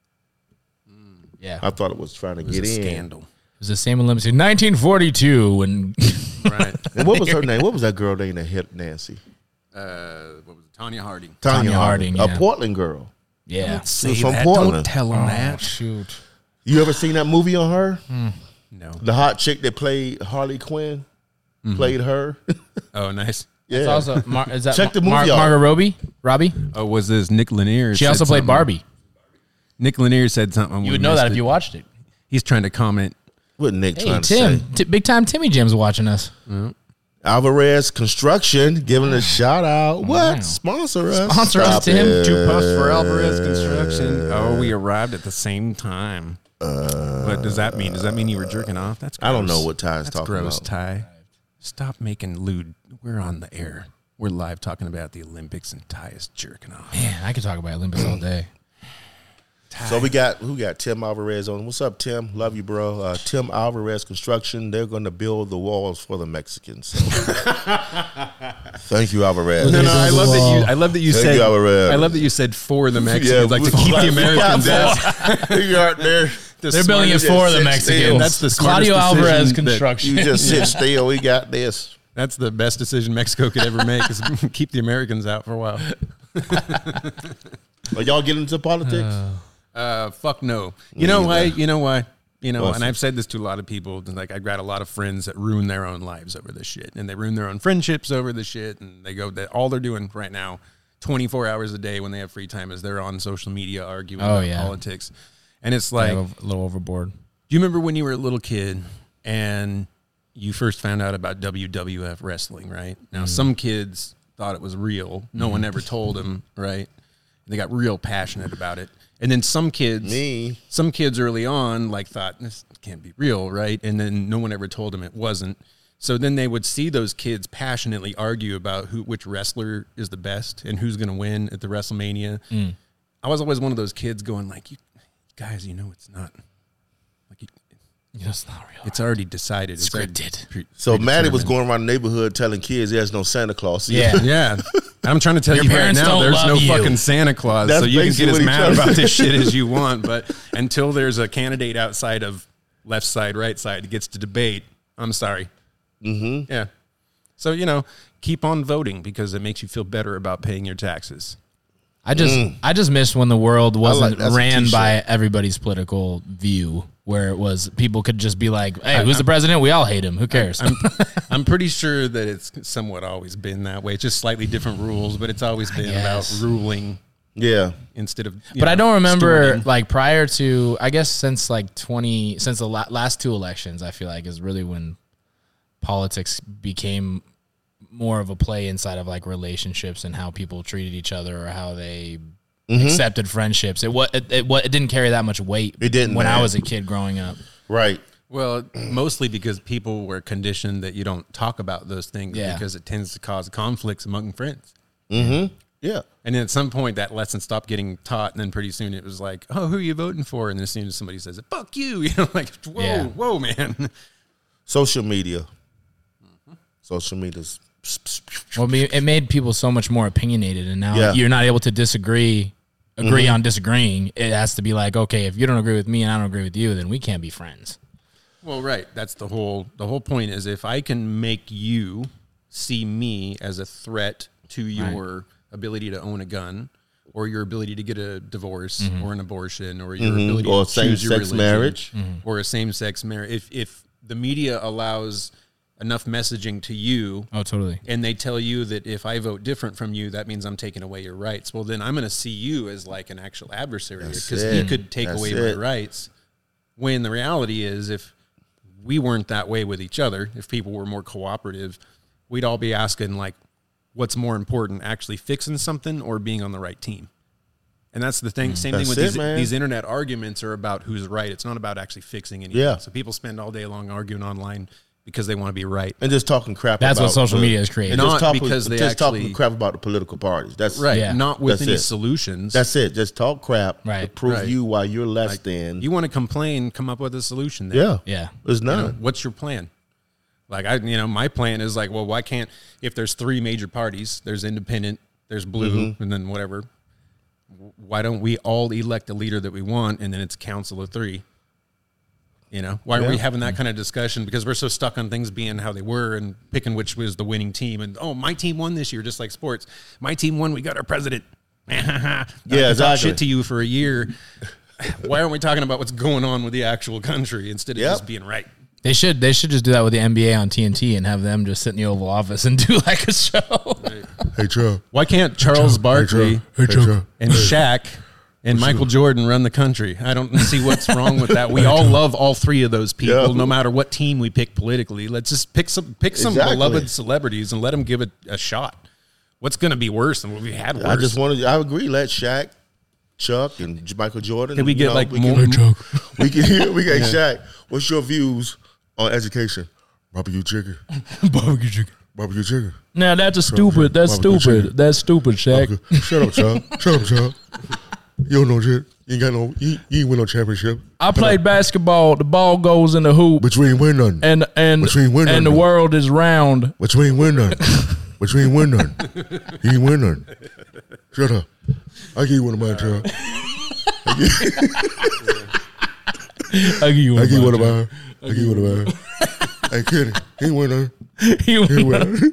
S1: Yeah.
S2: I thought it was trying to
S3: It was
S2: get
S3: a
S2: in.
S3: scandal.
S1: It was the same Olympics in nineteen forty-two when
S3: Right.
S2: And what was her name? What was that girl name that hit Nancy?
S3: Uh, what was it? Tanya Harding.
S1: Tanya Harding,
S2: a
S1: yeah.
S2: Portland girl.
S1: yeah.
S2: She was from Portland.
S3: tell them that.
S1: Shoot.
S2: You ever seen that movie on her?
S3: No.
S2: The hot chick that played Harley Quinn played her.
S3: Oh, nice.
S2: Yeah.
S1: It's also Mar- is that
S2: Check the
S1: Mar-
S2: movie out.
S1: Margot Robbie? Robbie?
S3: Oh, was this Nick Lanier?
S1: She
S3: said
S1: also played
S3: something-
S1: Barbie.
S3: Nick Lanier said something.
S1: You
S3: we
S1: would know
S3: missed
S1: that if
S3: it.
S1: you watched it.
S3: He's trying to comment.
S2: What Nick
S1: Hey
S2: trying to
S1: Tim,
S2: say?
S1: T- big time Timmy Jim's watching us.
S2: Alvarez Construction giving a shout out. What?
S1: Wow.
S2: Sponsor us.
S1: Sponsor us,
S2: Stop
S1: Tim.
S2: it.
S3: Two puffs for Alvarez Construction. Oh, we arrived at the same time. what does that mean? Does that mean you were jerking off? That's gross.
S2: I don't know what Ty is
S3: That's
S2: talking
S3: gross,
S2: about.
S3: Ty. Stop making lewd. We're on the air. We're live talking about the Olympics, and Ty is jerking off.
S1: Man, I could talk about Olympics all day.
S2: So we got who got Tim Alvarez on. What's up, Tim? Love you, bro. Uh, Tim Alvarez Construction. They're going to build the walls for the Mexicans. Thank you, Alvarez.
S3: No, no, I love that you. I love that you
S2: Thank
S3: said.
S2: you, Alvarez.
S3: I love that you said for the Mexicans, like to
S2: we-
S3: keep the
S2: we
S3: Americans
S2: got
S3: out.
S2: four. You got there.
S3: The
S1: They're building it
S3: smartest-
S1: for the
S2: sit
S1: Mexicans.
S2: still.
S3: That's the
S1: Claudio
S3: smartest
S1: Alvarez
S3: decision that-
S1: Construction.
S2: You just sit still. We got this.
S3: That's the best decision Mexico could ever make is keep the Americans out for a while.
S2: Are y'all getting into politics?
S3: Uh, fuck no. You know why?
S2: Neither.
S3: You know why? You know,
S2: What's
S3: and
S2: it?
S3: I've said this to a lot of people. Like, I got a lot of friends that ruin their own lives over this shit, and they ruin their own friendships over this shit. And they go that all they're doing right now, twenty-four hours a day when they have free time, is they're on social media arguing
S1: Oh,
S3: about
S1: yeah.
S3: politics. And it's like,
S1: a little overboard.
S3: do you remember when you were a little kid and you first found out about W W F wrestling, right? Now,
S1: Mm.
S3: some kids thought it was real. No one ever told them, right? They got real passionate about it. And then some kids,
S2: Me.
S3: some kids early on, like thought this can't be real, right? And then no one ever told them it wasn't. So then they would see those kids passionately argue about who, which wrestler is the best and who's going to win at the WrestleMania.
S1: Mm.
S3: I was always one of those kids going like, "You guys, you know it's not. Like, you,
S1: It's not real.
S3: it's already decided. It's already
S1: Scripted.
S3: pre-
S2: So Maddie was
S3: predetermined."
S2: going around the neighborhood telling kids there's no Santa Claus.
S1: Yeah.
S3: Yeah, I'm trying to tell
S1: Your
S3: you right
S1: parents
S3: now,
S1: don't
S3: there's
S1: love
S3: no
S1: you.
S3: fucking Santa Claus,
S2: That's
S3: so you can
S2: basically
S3: get as
S2: what he
S3: mad
S2: tried to
S3: about
S2: say.
S3: this shit as you want. But until there's a candidate outside of left side, right side that gets to debate, I'm sorry. Mm-hmm. Yeah. So you know, keep on voting because it makes you feel better about paying your taxes.
S1: I just I just miss when the world wasn't
S2: like- that's a
S1: ran
S2: t-shirt.
S1: by everybody's political view, where it was people could just be like, "Hey, who's the president? We all hate him. Who cares?"
S3: I'm, I'm pretty sure that it's somewhat always been that way. It's just slightly different rules, but it's always been
S1: Yes.
S3: about ruling
S2: Yeah.
S3: instead of. you
S1: but
S3: know,
S1: I don't remember
S3: stewarding.
S1: like prior to I guess since like twenty since the la- last two elections, I feel like is really when politics became more of a play inside of like relationships and how people treated each other or how they mm-hmm. accepted friendships. It what it, it, it didn't carry that much weight.
S2: It didn't
S1: when
S2: man.
S1: I was a kid growing up.
S2: Right.
S3: Well, mostly because people were conditioned that you don't talk about those things
S1: Yeah.
S3: because it tends to cause conflicts among friends.
S2: Mm-hmm. Yeah.
S3: And then at some point that lesson stopped getting taught, and then pretty soon it was like, oh, who are you voting for? And then as soon as somebody says, fuck you, you know, like, whoa,
S1: Yeah.
S3: whoa, man.
S2: Social media. Mm-hmm. Social media's.
S1: Well, it made people so much more opinionated, and now
S2: Yeah.
S1: you're not able to disagree, agree
S2: Mm-hmm.
S1: on disagreeing. It has to be like, okay, if you don't agree with me and I don't agree with you, then we can't be friends.
S3: Well, right. That's the whole, the whole point is if I can make you see me as a threat to your ability to own a gun, or your ability to get a divorce, mm-hmm. or an abortion, or your
S2: mm-hmm.
S3: ability
S2: or
S3: to choose your
S2: same-sex
S3: religion,
S2: marriage,
S1: mm-hmm.
S3: or a same-sex marriage. If if the media allows enough messaging to you,
S1: Oh, totally.
S3: and they tell you that if I vote different from you, that means I'm taking away your rights. Well, then I'm going to see you as like an actual adversary because he
S2: it.
S3: could take
S2: That's
S3: away
S2: it.
S3: my rights. When the reality is, if we weren't that way with each other, if people were more cooperative, we'd all be asking like, what's more important, actually fixing something or being on the right team? And that's the thing. Same
S2: That's
S3: thing with
S2: it,
S3: these,
S2: man.
S3: these internet arguments are about who's right. It's not about actually fixing anything.
S2: Yeah.
S3: So people spend all day long arguing online because they want to be right.
S2: and just talking crap.
S1: That's
S2: about
S1: what social
S2: the,
S1: media has created.
S2: and
S3: Not
S2: just talking,
S3: because they
S2: just
S3: actually-
S2: talking crap about the political parties. That's
S3: Right.
S1: Yeah.
S3: Not with
S2: That's
S3: any
S2: it.
S3: solutions.
S2: That's it. Just talk crap
S1: Right.
S2: to prove
S3: Right.
S2: you why you're less
S3: Like,
S2: than.
S3: you want to complain, come up with a solution then.
S2: yeah.
S1: Yeah.
S2: There's
S3: You know,
S2: none.
S3: what's your plan? Like I, you know, my plan is like, well, why can't, if there's three major parties, there's independent, there's blue,
S2: Mm-hmm.
S3: and then whatever. Why don't we all elect a leader that we want, and then it's a council of three? You know, why aren't we
S2: Yeah.
S3: having that kind of discussion? Because we're so stuck on things being how they were and picking which was the winning team. And oh, my team won this year, just like sports. My team won. We got our president. yeah,
S2: Yeah, exactly.
S3: Shit to you for a year. Why aren't we talking about what's going on with the actual country instead of
S2: Yep.
S3: just being right?
S1: They should they should just do that with the N B A on T N T and have them just sit in the Oval Office and do like a show.
S2: Hey, Chuck.
S3: Why can't Charles Barkley
S2: Hey, Chuck.
S3: and Shaq and Michael Jordan run the country? I don't see what's wrong with that. We all love all three of those people,
S2: Yeah.
S3: no matter what team we pick politically. Let's just pick some pick some
S2: Exactly.
S3: beloved celebrities and let them give it a shot. What's going to be worse than what we had? Worse?
S2: I just wanted. I agree. Let Shaq, Chuck, and J- Michael Jordan.
S3: Can we
S2: you
S3: get
S2: know,
S3: like
S2: we
S3: more?
S2: Can, we can hear. We got Shaq. What's your views on education? Barbecue chicken.
S1: Barbecue chicken.
S2: Barbecue chicken.
S1: Now that's a stupid. That's
S2: Barbecue
S1: stupid.
S2: chicken.
S1: That's stupid, Shaq.
S2: Barbecue- Shut up, Chuck. Shut up, Chuck. You don't know shit. You ain't got no. You, you ain't win no championship.
S1: I played basketball. The ball goes in the hoop,
S2: But you ain't win none.
S1: and and
S2: But you ain't win
S1: and the
S2: nothing.
S1: world is round.
S2: But you ain't win none. But you ain't win none. You ain't win none. Shut up. I give you one of mine, Chuck.
S1: I give you
S2: I
S1: one.
S2: give you one of mine. I give you one of mine. Hey, kid, he ain't win none.
S1: You
S2: He ain't win none.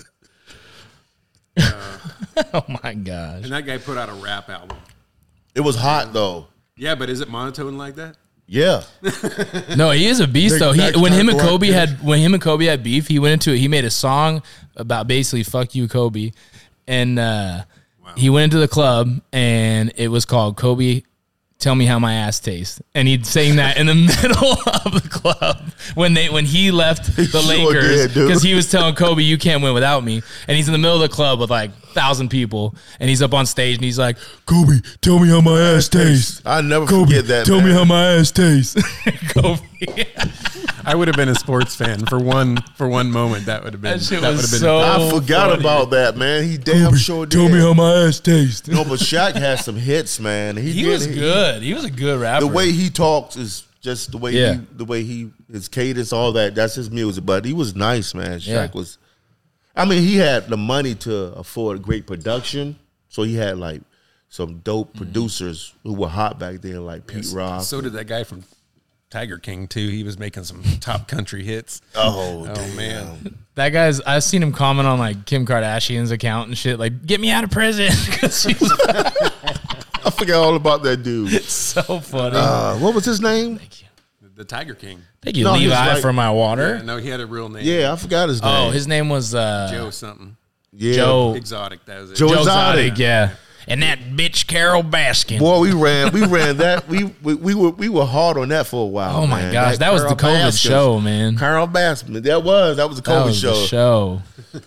S1: Oh my gosh.
S3: And that guy put out a rap album.
S2: It was hot though.
S3: Yeah, but is it monotone like that?
S2: Yeah.
S1: No, he is a beast
S2: Big
S1: though. He
S2: back
S1: when him and
S2: tackle
S1: Kobe
S2: like
S1: had
S2: this.
S1: when him and Kobe had beef, he went into it. He made a song about basically "fuck you, Kobe," and uh, he went into the club and it was called "Kobe, Tell Me How My Ass Tastes," and he'd sing that in the middle of the club when they when he left the
S2: sure
S1: Lakers
S2: did, dude.
S1: because he was telling Kobe, "You can't win without me," and he's in the middle of the club with like thousand people, and he's up on stage and he's like, "Kobe, tell me how my ass tastes."
S2: I never
S1: Kobe,
S2: forget that.
S1: tell
S2: man.
S1: me how my ass tastes. Kobe.
S3: I would have been a sports fan for one for one moment. That would have been
S1: That shit
S3: that
S1: was
S3: would have been
S1: so
S2: I forgot
S1: funny.
S2: about that, man. He damn sure did.
S1: Tell me how my ass tastes.
S2: No, but Shaq had some hits, man. He,
S1: He
S2: did,
S1: was good. He was a good rapper.
S2: The way he talks is just the way
S1: Yeah.
S2: he, the way he, his cadence, all that. That's his music. But he was nice, man. Shaq
S1: Yeah.
S2: was. I mean, he had the money to afford great production, so he had like some dope producers who were hot back then, like Pete Rock.
S3: So did that guy from Tiger King too. He was making some top country hits.
S2: oh,
S3: Oh
S2: damn.
S3: man,
S1: that guy's. I've seen him comment on like Kim Kardashian's account and shit. Like, get me out of prison because she's
S2: I forgot all about that dude.
S1: so funny.
S2: Uh, what was his name?
S3: the Tiger King.
S1: Thank you,
S2: no, he was
S1: Levi,
S2: like-
S1: for my water.
S3: Yeah, no, he had a real name.
S2: Yeah, I forgot his name.
S1: Oh, his name was uh,
S3: Joe something.
S2: yeah.
S1: Joe
S3: Exotic. That was it.
S2: Joe
S1: Joe
S2: Exotic.
S1: Exotic. Yeah, and that bitch Carol Baskin.
S2: Boy, we ran, we ran that. We, we we were we were hard on that for a while.
S1: Oh my
S2: man.
S1: gosh, that was the
S2: Carol
S1: COVID
S2: Baskins.
S1: show, man.
S2: Carol Baskin. That was that was a
S1: That
S2: COVID
S1: was
S2: show.
S1: the show.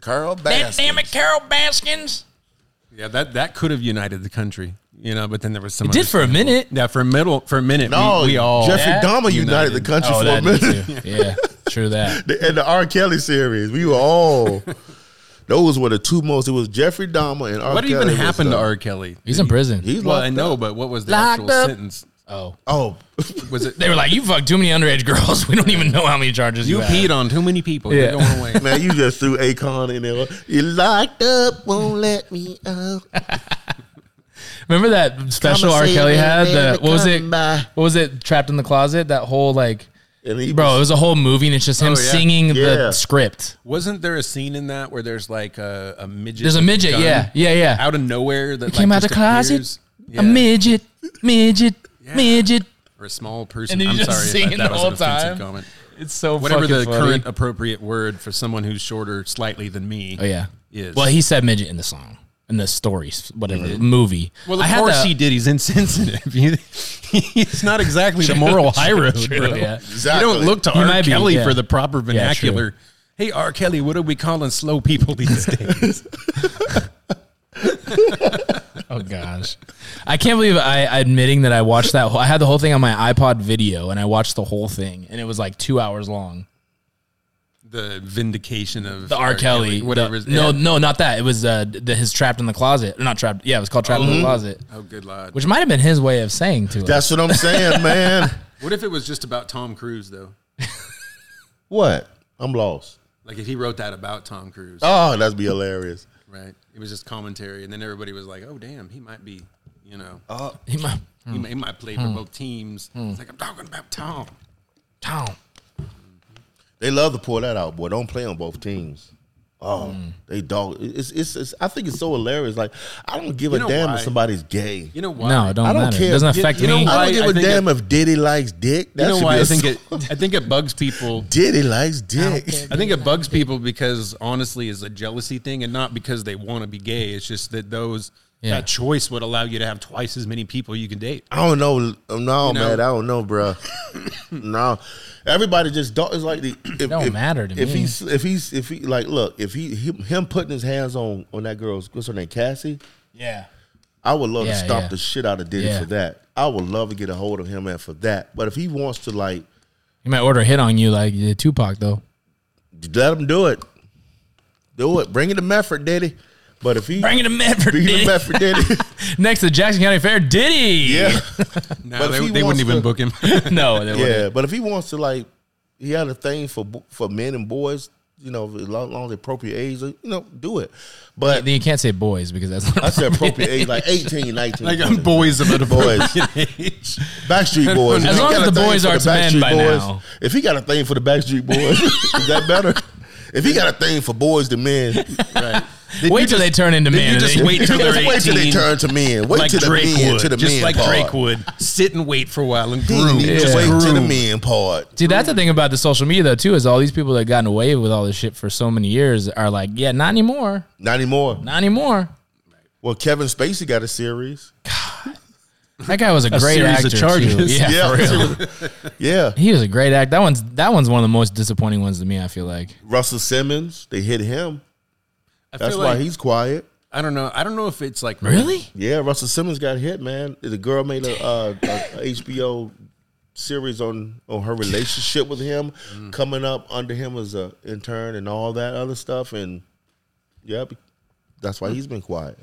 S2: Carol Baskins.
S1: Damn it, Carol Baskins.
S3: Yeah, that, that could have united the country, you know. But then there was some.
S1: It did for a minute.
S3: Yeah, for a middle for a minute.
S2: No,
S3: we, we all
S2: Jeffrey
S1: Yeah?
S2: Dahmer united,
S3: United.
S2: the country
S1: Oh,
S2: for a
S1: that
S2: minute.
S1: too. Yeah, true that.
S2: And the R. Kelly series, we were all. Those were the two most. It was Jeffrey Dahmer and R.
S3: What
S2: Kelly.
S3: even
S2: was,
S3: happened to
S2: uh,
S3: R. Kelly?
S1: He's in prison.
S2: He's
S3: Well,
S2: locked
S3: I know,
S2: up.
S3: but what was the
S1: Locked
S3: actual
S1: up.
S3: sentence?
S1: Oh,
S2: Oh,
S3: Was it
S1: they were like, you fucked too many underage girls. We don't even know how many charges you,
S3: you
S1: have.
S3: peed on too many people?
S1: Yeah.
S3: You're going away.
S2: man, you just threw Akon in there. You locked up, won't let me out.
S1: Remember that special
S2: Come
S1: R.
S2: and see
S1: Kelly
S2: me,
S1: had?
S2: baby,
S1: The, what was it?
S2: come by.
S1: What was it? Trapped in the Closet? That whole like,
S2: And he
S1: bro, it
S2: was-
S1: was a whole movie, and it's just him
S3: Oh, yeah.
S1: singing
S2: Yeah.
S1: the script.
S3: Wasn't there a scene in that where there's like a, a midget?
S1: There's a
S3: with
S1: midget,
S3: gun
S1: yeah, yeah, yeah.
S3: out of nowhere that
S1: He came
S3: like,
S1: out the
S3: just
S1: closet,
S3: appears? Yeah.
S1: a midget, midget, midget.
S3: or a small person.
S1: And then you
S3: I'm
S1: just
S3: sorry, if
S1: singing
S3: that, that
S1: the
S3: was
S1: whole
S3: an offensive
S1: time.
S3: comment.
S1: It's so
S3: Whatever
S1: fucking
S3: the
S1: funny.
S3: current appropriate word for someone who's shorter slightly than me.
S1: Oh yeah.
S3: Is.
S1: Well, he said midget in the song, in the stories, whatever movie.
S3: Well, of
S1: I had
S3: course
S1: the-
S3: he did. He's insensitive. He- He's not exactly the moral high road,
S1: True,
S3: bro.
S1: yeah.
S2: Exactly.
S3: You don't look to
S1: He
S3: R.
S1: might be,
S3: Kelly
S1: yeah.
S3: for the proper
S1: Yeah, true.
S3: vernacular. Hey, R. Kelly, what are we calling slow people these days?
S1: Oh gosh, I can't believe I admitting that I watched that. Whole, I had the whole thing on my iPod video, and I watched the whole thing, and it was like two hours long.
S3: The vindication of
S1: The R. Kelly,
S3: whatever.
S1: the- no, no, not that. It was uh, the, his trapped in the closet. Not trapped. Yeah, it was called trapped in the closet,
S3: Oh, good lord.
S1: which might have been his way of saying to us.
S2: That's what I'm saying, man.
S3: What if it was just about Tom Cruise, though?
S2: What? I'm lost.
S3: Like if he wrote that about Tom Cruise,
S2: Oh, that'd be hilarious.
S3: right? It was just commentary, and then everybody was like, "Oh, damn, he might be, you know,
S1: He might,
S3: he, might, he might play for both teams." It's like I'm talking about Tom.
S1: Tom.
S2: They love to pull that out, boy. Don't play on both teams. Oh, they dog. It's, it's it's. I think it's so hilarious. Like I don't give
S3: You
S2: a
S3: know
S2: damn
S3: why?
S2: if somebody's gay.
S3: You know why?
S1: No, it don't,
S2: I don't
S1: matter.
S2: care.
S1: It doesn't
S2: You-
S1: affect
S3: you know
S1: me.
S3: why?
S2: I don't give
S3: I
S2: a
S3: think
S2: damn if Diddy likes dick. That
S3: You know
S2: should
S3: why
S2: be
S3: I
S2: a
S3: think
S2: song.
S3: it? I think it bugs people.
S2: Diddy likes dick.
S3: I think it bugs people because honestly, it's a jealousy thing, and not because they want to be gay. It's just that those
S1: Yeah.
S3: that choice would allow you to have twice as many people you can date.
S2: I don't know. No,
S3: You know?
S2: man. I don't know, bro. No, everybody just don't. It's like the it
S1: don't matter to
S2: if
S1: me.
S2: he's if he's if he like look if he him, him putting his hands on on that girl's what's her name Cassie.
S1: Yeah.
S2: I would love
S1: Yeah,
S2: to stop
S1: yeah.
S2: the shit out of Diddy
S1: Yeah.
S2: for that. I would love to get a hold of him and for that. But if he wants to like
S1: He might order a hit on you like you did Tupac though.
S2: let him do it, do it. Bring it to Medford, Diddy. But if he
S1: Bring it to Medford,
S2: bring it
S1: Diddy.
S2: to Medford, Diddy.
S1: Next to Jackson County Fair, Diddy.
S2: yeah,
S3: No,
S2: But if
S3: they,
S2: he
S3: they
S2: wants
S3: wouldn't even
S2: to-
S3: book him.
S1: no, they
S2: yeah.
S1: wouldn't.
S2: But if he wants to like, he had a thing for for men and boys. You know, as long, as long as the appropriate age, you know, do it. But
S1: Then you can't say boys because that's not
S2: I said appropriate age, like eighteen, nineteen.
S3: like I'm boys of an
S2: Boys.
S3: appropriate age.
S2: Backstreet Boys.
S1: As
S2: If he
S1: long
S2: got
S1: as
S2: a
S1: the
S2: thing
S1: boys
S2: for
S1: are
S2: the
S1: to men
S2: Backstreet
S1: by
S2: Boys,
S1: now.
S2: if he got a thing for the Backstreet Boys, is that better? If he got a thing for boys to men,
S3: Right.
S1: Wait till they turn into men.
S3: you
S1: and
S3: just
S1: then-
S3: wait till they're
S2: wait till they
S3: eighteen.
S2: turn to men. Wait
S3: like
S2: till the
S3: Drake
S2: men
S3: would,
S2: to the
S3: just
S2: men
S3: like
S2: part.
S3: Drake would, sit and wait for a while and
S2: He
S3: groom.
S2: need to
S3: Just
S2: wait
S3: groom.
S2: till the men part.
S1: See, that's the thing about the social media though too is all these people that have gotten away with all this shit for so many years are like, yeah, not anymore,
S2: Not anymore.
S1: not anymore.
S2: Well, Kevin Spacey got a series.
S1: That guy was a, great
S3: series
S1: actor
S3: of charges.
S1: too. Yeah,
S2: Yeah.
S1: for real.
S2: Yeah.
S1: He was a great actor. That one's that one's one of the most disappointing ones to me. I feel like.
S2: Russell Simmons, they hit him.
S3: I
S2: That's
S3: feel
S2: why
S3: like,
S2: he's quiet.
S3: I don't know. I don't know if it's like
S1: Really?
S2: Yeah, Russell Simmons got hit, man. The girl made a, uh, a H B O series on on her relationship with him, coming up under him as a intern and all that other stuff, and yeah, that's why he's been quiet.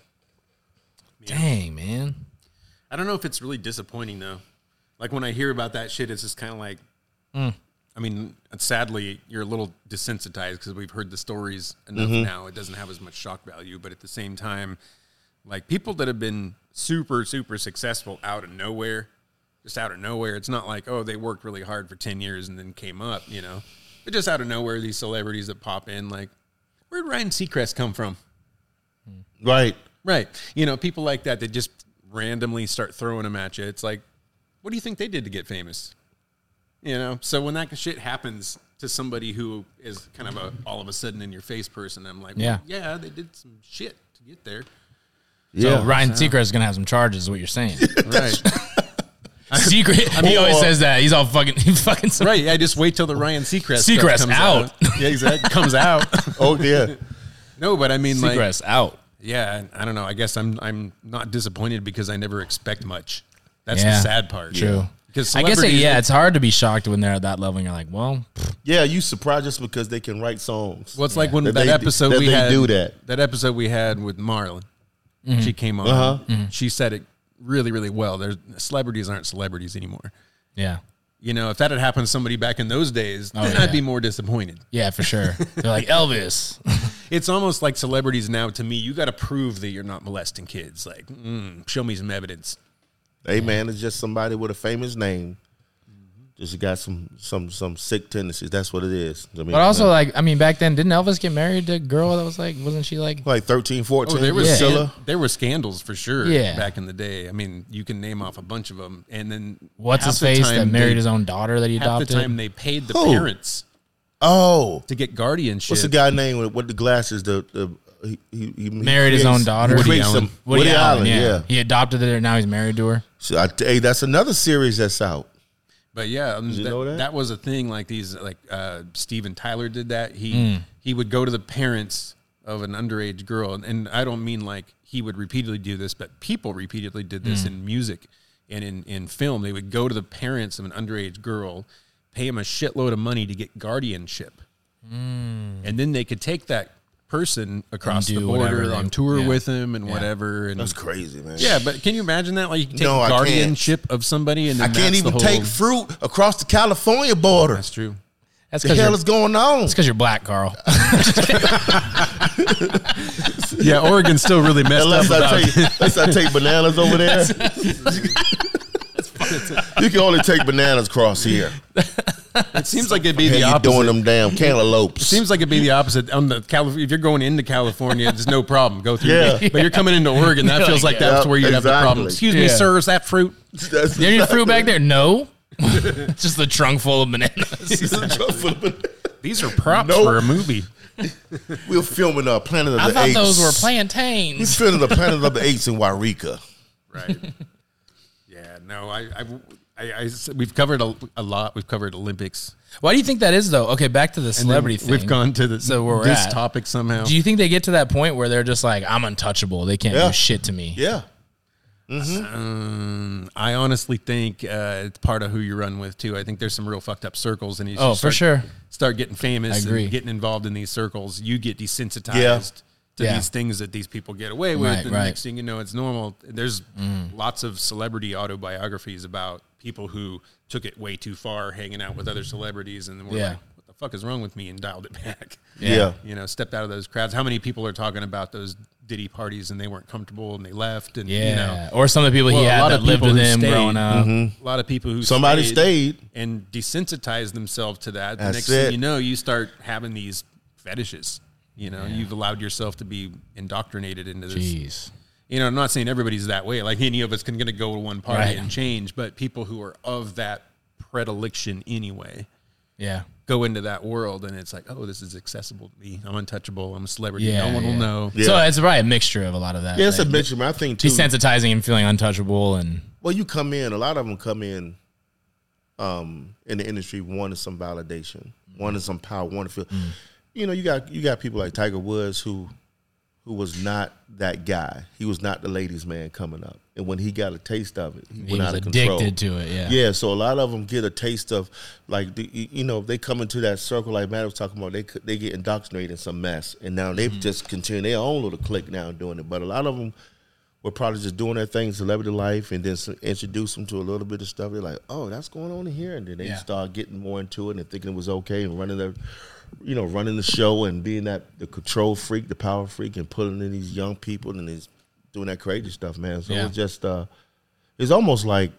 S1: Dang, man.
S3: I don't know if it's really disappointing though. Like when I hear about that shit, it's just kind of like, I mean, sadly, you're a little desensitized because we've heard the stories enough now. It doesn't have as much shock value, but at the same time, like people that have been super, super successful out of nowhere, just out of nowhere. It's not like, oh, they worked really hard for ten years and then came up, you know. But just out of nowhere, these celebrities that pop in, like, where'd Ryan Seacrest come from?
S2: Right.
S3: Right. You know, people like that that just randomly start throwing them at you. It's like, what do you think they did to get famous? You know, so when that shit happens to somebody who is kind of a all of a sudden in your face person, I'm like, well,
S1: Yeah.
S3: yeah, they did some shit to get there.
S2: Yeah.
S1: So Ryan Seacrest is gonna have some charges. Is what you're saying?
S3: Right.
S1: Secret. he always says that. He's all fucking. He fucking.
S3: Right. I just wait till the Ryan Seacrest stuff
S1: Seacrest
S3: comes
S1: out.
S3: Yeah, exactly. Comes out.
S2: Oh yeah.
S3: No, but I mean,
S1: Seacrest
S3: like,
S1: out.
S3: yeah, I don't know. I guess I'm I'm not disappointed because I never expect much. That's
S1: Yeah,
S3: the sad part.
S1: True.
S3: Because
S1: I guess, it, yeah, it's hard to be shocked when they're at that level and you're like, well,
S2: Yeah, you surprised just because they can write songs.
S3: well, it's like when
S2: That
S3: that,
S2: they-
S3: episode
S2: that
S3: we
S2: they
S3: had.
S2: do that.
S3: That episode we had with Marlon. She came on.
S2: Uh-huh.
S3: She said it really, really well. There's celebrities aren't celebrities anymore.
S1: yeah.
S3: You know, if that had happened to somebody back in those days, then
S1: yeah.
S3: I'd be more disappointed.
S1: Yeah, for sure. They're like, Elvis.
S3: It's almost like celebrities now. To me, you got to prove that you're not molesting kids. Like, mm, show me some evidence.
S2: Hey, man, it's just somebody with a famous name. Just got some some some sick tendencies. That's what it is. I mean,
S1: But also,
S2: man,
S1: like, I mean, back then, didn't Elvis get married to a girl that was like, wasn't she like,
S2: like thirteen, fourteen.
S3: Oh, there was
S2: Priscilla.
S3: scan- there were scandals for sure.
S1: Yeah.
S3: back in the day. I mean, you can name off a bunch of them. And then
S1: what's
S3: half
S1: his
S3: the
S1: face
S3: time
S1: that married
S3: they-
S1: his own daughter that he
S3: Half
S1: adopted?
S3: the time they paid the
S2: Who?
S3: parents
S2: Oh,
S3: to get guardianship.
S2: what's the guy name with, with the glasses? The the he, he, he
S1: Married his
S2: creates-
S1: own daughter?
S2: he
S1: Woody
S2: creates
S3: Allen.
S2: some-
S1: Woody,
S2: Woody
S1: Allen,
S2: Allen,
S1: yeah.
S2: yeah.
S1: He adopted it and now he's married to her.
S2: So I, hey, that's another series that's out.
S3: But yeah, um,
S2: you
S3: that,
S2: know that?
S3: that was a thing. Like these, like uh, Steven Tyler did that. He
S1: Mm.
S3: he would go to the parents of an underage girl, and, and I don't mean like he would repeatedly do this, but people repeatedly did this
S1: Mm.
S3: in music and in in film. They would go to the parents of an underage girl, pay them a shitload of money to get guardianship, and then they could take that person across
S1: And
S3: the
S1: do whatever
S3: border
S1: they-
S3: on tour
S1: yeah.
S3: with him and
S1: Yeah.
S3: whatever. And
S2: That's crazy, man.
S3: yeah, but can you imagine that? Like you can take
S2: No, I can't.
S3: guardianship of somebody, and
S2: I
S3: then
S2: can't
S3: that's the
S2: even
S3: whole-
S2: take fruit across the California border.
S3: That's true.
S1: That's
S2: The
S1: because
S2: hell
S1: you're,
S2: is going on?
S1: it's 'cause you're black, Carl.
S3: Yeah, Oregon's still really messed
S2: Unless
S3: up
S2: I,
S3: about
S2: take, unless I take bananas over there. You can only take bananas across here.
S3: It seems like it'd be
S2: Hell,
S3: the
S2: you
S3: opposite.
S2: doing them damn cantaloupes.
S3: Seems like it'd be the opposite. On the Cali- if you're going into California, there's no problem. Go through.
S2: Yeah.
S3: But you're coming into Oregon. That feels like that's
S2: Yeah,
S3: where you'd have the problem.
S2: exactly.
S3: Excuse me,
S1: Yeah.
S3: sir, is that fruit?
S2: That's
S1: There any fruit back there? No. It's just a trunk full of bananas.
S3: These are props
S2: Nope.
S3: for a movie.
S2: We're filming uh, Planet of
S1: I
S2: the
S1: thought
S2: Apes.
S1: those were
S2: We're
S1: plantains.
S2: filming the Planet of the Apes in Wairika.
S3: Right. Yeah. No. I. I, I, I we've covered a, a lot. We've covered Olympics.
S1: Why do you think that is, though? Okay, back to the
S3: And then
S1: celebrity thing.
S3: We've gone to the,
S1: So where we're
S3: this
S1: at.
S3: topic somehow.
S1: Do you think they get to that point where they're just like, I'm untouchable. They can't
S2: Yeah.
S1: do shit to me.
S2: Yeah.
S3: Um, I honestly think uh, it's part of who you run with too. I think there's some real fucked up circles, and you
S1: Oh,
S3: start,
S1: for sure.
S3: Start getting famous,
S1: I agree.
S3: and getting involved in these circles. You get desensitized
S2: Yeah.
S3: to
S1: Yeah.
S3: these things that these people get away with,
S1: Right,
S3: and
S1: right.
S3: next thing you know, it's normal. There's lots of celebrity autobiographies about people who took it way too far, hanging out with other celebrities, and were
S1: Yeah.
S3: like, "What the fuck is wrong with me?" and dialed it back.
S2: Yeah.
S3: You know, stepped out of those crowds. How many people are talking about those Diddy parties and they weren't comfortable and they left? And
S1: Yeah.
S3: you know,
S1: Or some of the people
S3: Well,
S1: he
S3: a
S1: had
S3: lot
S1: that
S3: of
S1: lived
S3: people
S1: with
S3: who
S1: him
S3: stayed.
S1: growing up.
S3: a lot of people who
S2: Somebody stayed.
S3: and desensitized themselves to that. The
S2: That's
S3: next
S2: it.
S3: thing you know, you start having these fetishes. You know, you've allowed yourself to be indoctrinated into this.
S1: Jeez.
S3: You know, I'm not saying everybody's that way. Like any of us can gonna go to one party
S1: Right.
S3: and change, but people who are of that predilection anyway
S1: Yeah.
S3: go into that world, and it's like, oh, this is accessible to me. I'm untouchable. I'm a celebrity.
S1: Yeah,
S3: no one will
S1: yeah.
S3: know.
S2: Yeah.
S1: So it's probably a mixture of a lot of that.
S2: Yeah, it's a
S1: like,
S2: mixture. I think too.
S1: desensitizing and feeling untouchable and
S2: Well, you come in. A lot of them come in, um, in the industry wanting some validation, wanting some power, wanting to feel.
S1: Mm.
S2: You know, you got you got people like Tiger Woods who, who was not that guy. He was not the ladies' man coming up, and when he got a taste of it, he,
S1: he
S2: went
S1: was
S2: out of
S1: addicted
S2: control.
S1: to it. Yeah.
S2: Yeah, so a lot of them get a taste of, like, the, you know, they come into that circle like Matt was talking about. They they get indoctrinated in some mess, and now they've
S1: Mm-hmm.
S2: just continued their own little clique now doing it. But a lot of them were probably just doing their thing, celebrity life, and then s- introduce them to a little bit of stuff. They're like, oh, that's going on in here, and then they
S1: Yeah.
S2: start getting more into it and thinking it was okay and running their, you know, running the show and being that the control freak, the power freak, and pulling in these young people and is doing that crazy stuff, man. So
S1: Yeah.
S2: it's just, uh, it's almost like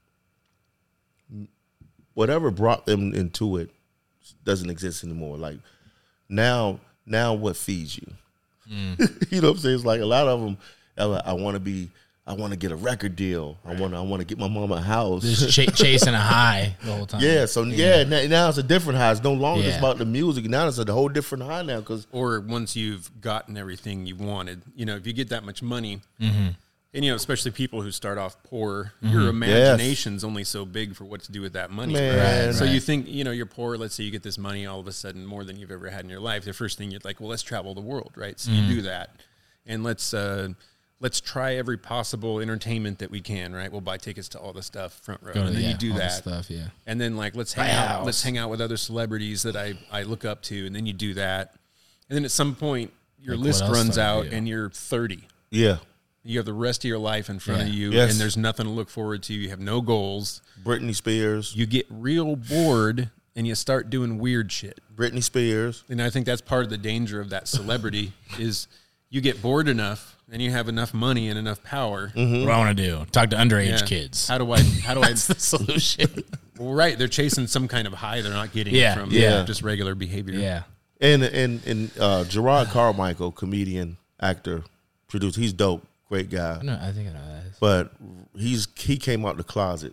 S2: whatever brought them into it doesn't exist anymore. Like now, now what feeds you?
S1: Mm.
S2: You know what I'm saying? It's like a lot of them. I want to be. I want to get a record deal. I want. I want to get my mom a house.
S1: Just ch- chasing a high the whole time.
S2: Yeah. So yeah, now, now it's a different high. It's no longer just
S1: Yeah.
S2: about the music. Now it's a whole different high now because
S3: Or once you've gotten everything you wanted, you know, if you get that much money,
S1: Mm-hmm.
S3: And, you know, especially people who start off poor, your imagination's only so big for what to do with that money.
S2: Man,
S1: Right,
S3: So
S1: right.
S3: you think, you know, you're poor. Let's say you get this money all of a sudden more than you've ever had in your life. The first thing you're like, well, let's travel the world, right? So you do that. And let's uh, let's try every possible entertainment that we can, right? We'll buy tickets to all the stuff front row.
S1: Go to
S3: And then
S1: yeah,
S3: you do
S1: all the
S3: that.
S1: stuff. Yeah.
S3: And then like let's hang
S1: Right.
S3: out. Let's hang out with other celebrities that I, I look up to, and then you do that. And then at some point your
S1: Like, what
S3: list
S1: else
S3: runs
S1: do I
S3: out
S1: do?
S3: and you're thirty.
S2: Yeah.
S3: You have the rest of your life in front
S1: Yeah.
S3: of you,
S2: Yes.
S3: and there's nothing to look forward to. You have no goals.
S2: Britney Spears.
S3: You get real bored, and you start doing weird shit.
S2: Britney Spears.
S3: And I think that's part of the danger of that celebrity is you get bored enough, and you have enough money and enough power.
S1: What do I want to do? Talk to underage
S3: Yeah.
S1: kids.
S3: How do I? How do I?
S1: That's the solution.
S3: Well, right, they're chasing some kind of high they're not getting
S1: Yeah,
S3: from
S2: yeah.
S3: just regular behavior.
S1: yeah.
S2: And and and uh, Gerard Carmichael, comedian, actor, producer. He's dope. Great guy.
S1: No, I think I know that.
S2: But he's he came out the closet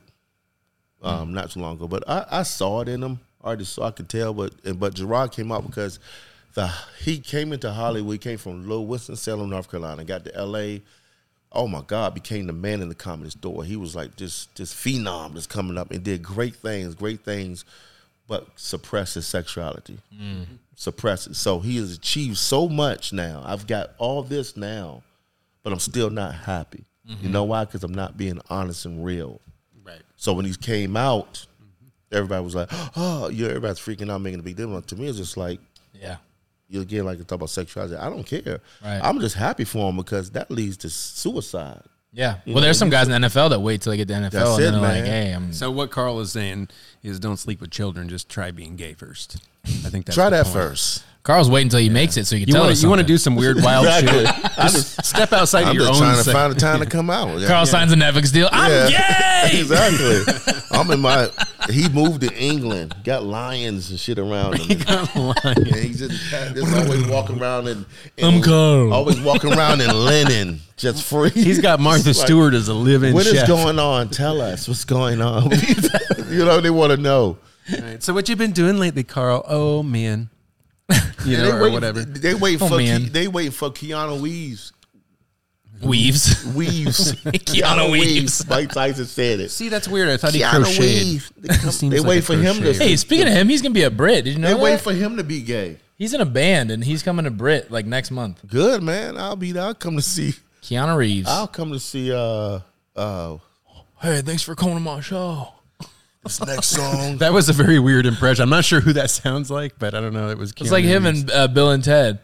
S2: um,
S1: Mm.
S2: not too long ago. But I, I saw it in him. I already saw I could tell. But but Gerard came out because the he came into Hollywood. He came from Little Winston-Salem, North Carolina. Got to L A. Oh my God! Became the man in the Comedy Store. He was like just just phenom, just coming up and did great things, great things, but suppressed his sexuality.
S1: Mm.
S2: Suppress it. So he has achieved so much now. I've got all this now, but I'm still not happy.
S1: Mm-hmm.
S2: You know why? Because I'm not being honest and real.
S3: Right.
S2: So when he came out, everybody was like, "Oh, yeah." Everybody's freaking out, making a big deal. But to me, it's just like,
S1: Yeah.
S2: you again, like you talk about sexuality. I don't care.
S1: Right.
S2: I'm just happy for him because that leads to suicide.
S1: Yeah.
S2: You
S1: Well,
S2: know,
S1: there's some
S2: you
S1: guys in the N F L that wait till they get to the N F L
S2: That's
S1: and
S2: it,
S1: then they're like,
S2: man.
S1: hey, I'm.
S3: So what Carl is saying is, don't sleep with children. Just try being gay first. I think that's
S2: Try
S3: the
S2: that
S3: point.
S2: first.
S1: Carl's waiting until he makes it so he can
S3: You
S1: tell
S3: want
S1: us
S3: to you want to
S1: something.
S3: do some weird wild
S2: Exactly.
S3: shit. Just step outside
S2: I'm
S3: of your
S2: just
S3: own.
S2: trying to
S3: se-
S2: find a time to come out. Yeah.
S1: Carl signs a Netflix deal. I'm
S2: Yeah.
S1: gay.
S2: Exactly. I'm in my. He moved to England, got lions and shit around him. And he's just, just always walking around in. in
S1: I'm Carl.
S2: Always walking around in linen, just free.
S3: He's got Martha
S2: It's like,
S3: Stewart as a live-in
S2: What is
S3: chef.
S2: going on? Tell us what's going on. You know, they want to know.
S3: Right. So what you been doing lately, Carl? Oh man, you know,
S2: they
S3: or
S2: wait,
S3: whatever.
S2: They wait
S1: Oh,
S2: for
S1: man.
S2: Ke- they wait for Keanu Reeves.
S1: Weaves.
S2: Weaves.
S1: Keanu Reeves.
S2: Mike Tyson said it.
S3: See, that's weird. I thought he
S2: Keanu
S3: crocheted.
S2: Reeves. They, come-
S3: Seems
S2: they
S3: like
S2: wait
S3: a
S2: for him to.
S3: crocheter.
S1: Hey, speaking of him, he's gonna be a Brit. Did you know
S2: They
S1: that?
S2: wait for him to be gay.
S1: He's in a band and he's coming to Brit like next month.
S2: Good man. I'll be there. I'll come to see.
S1: Keanu Reeves.
S2: I'll come to see. Uh, uh,
S1: Hey, thanks for coming to my show.
S2: this next song.
S3: That was a very weird impression. I'm not sure who that sounds like, but I don't know. It was.
S1: It's like him and uh, Bill and Ted.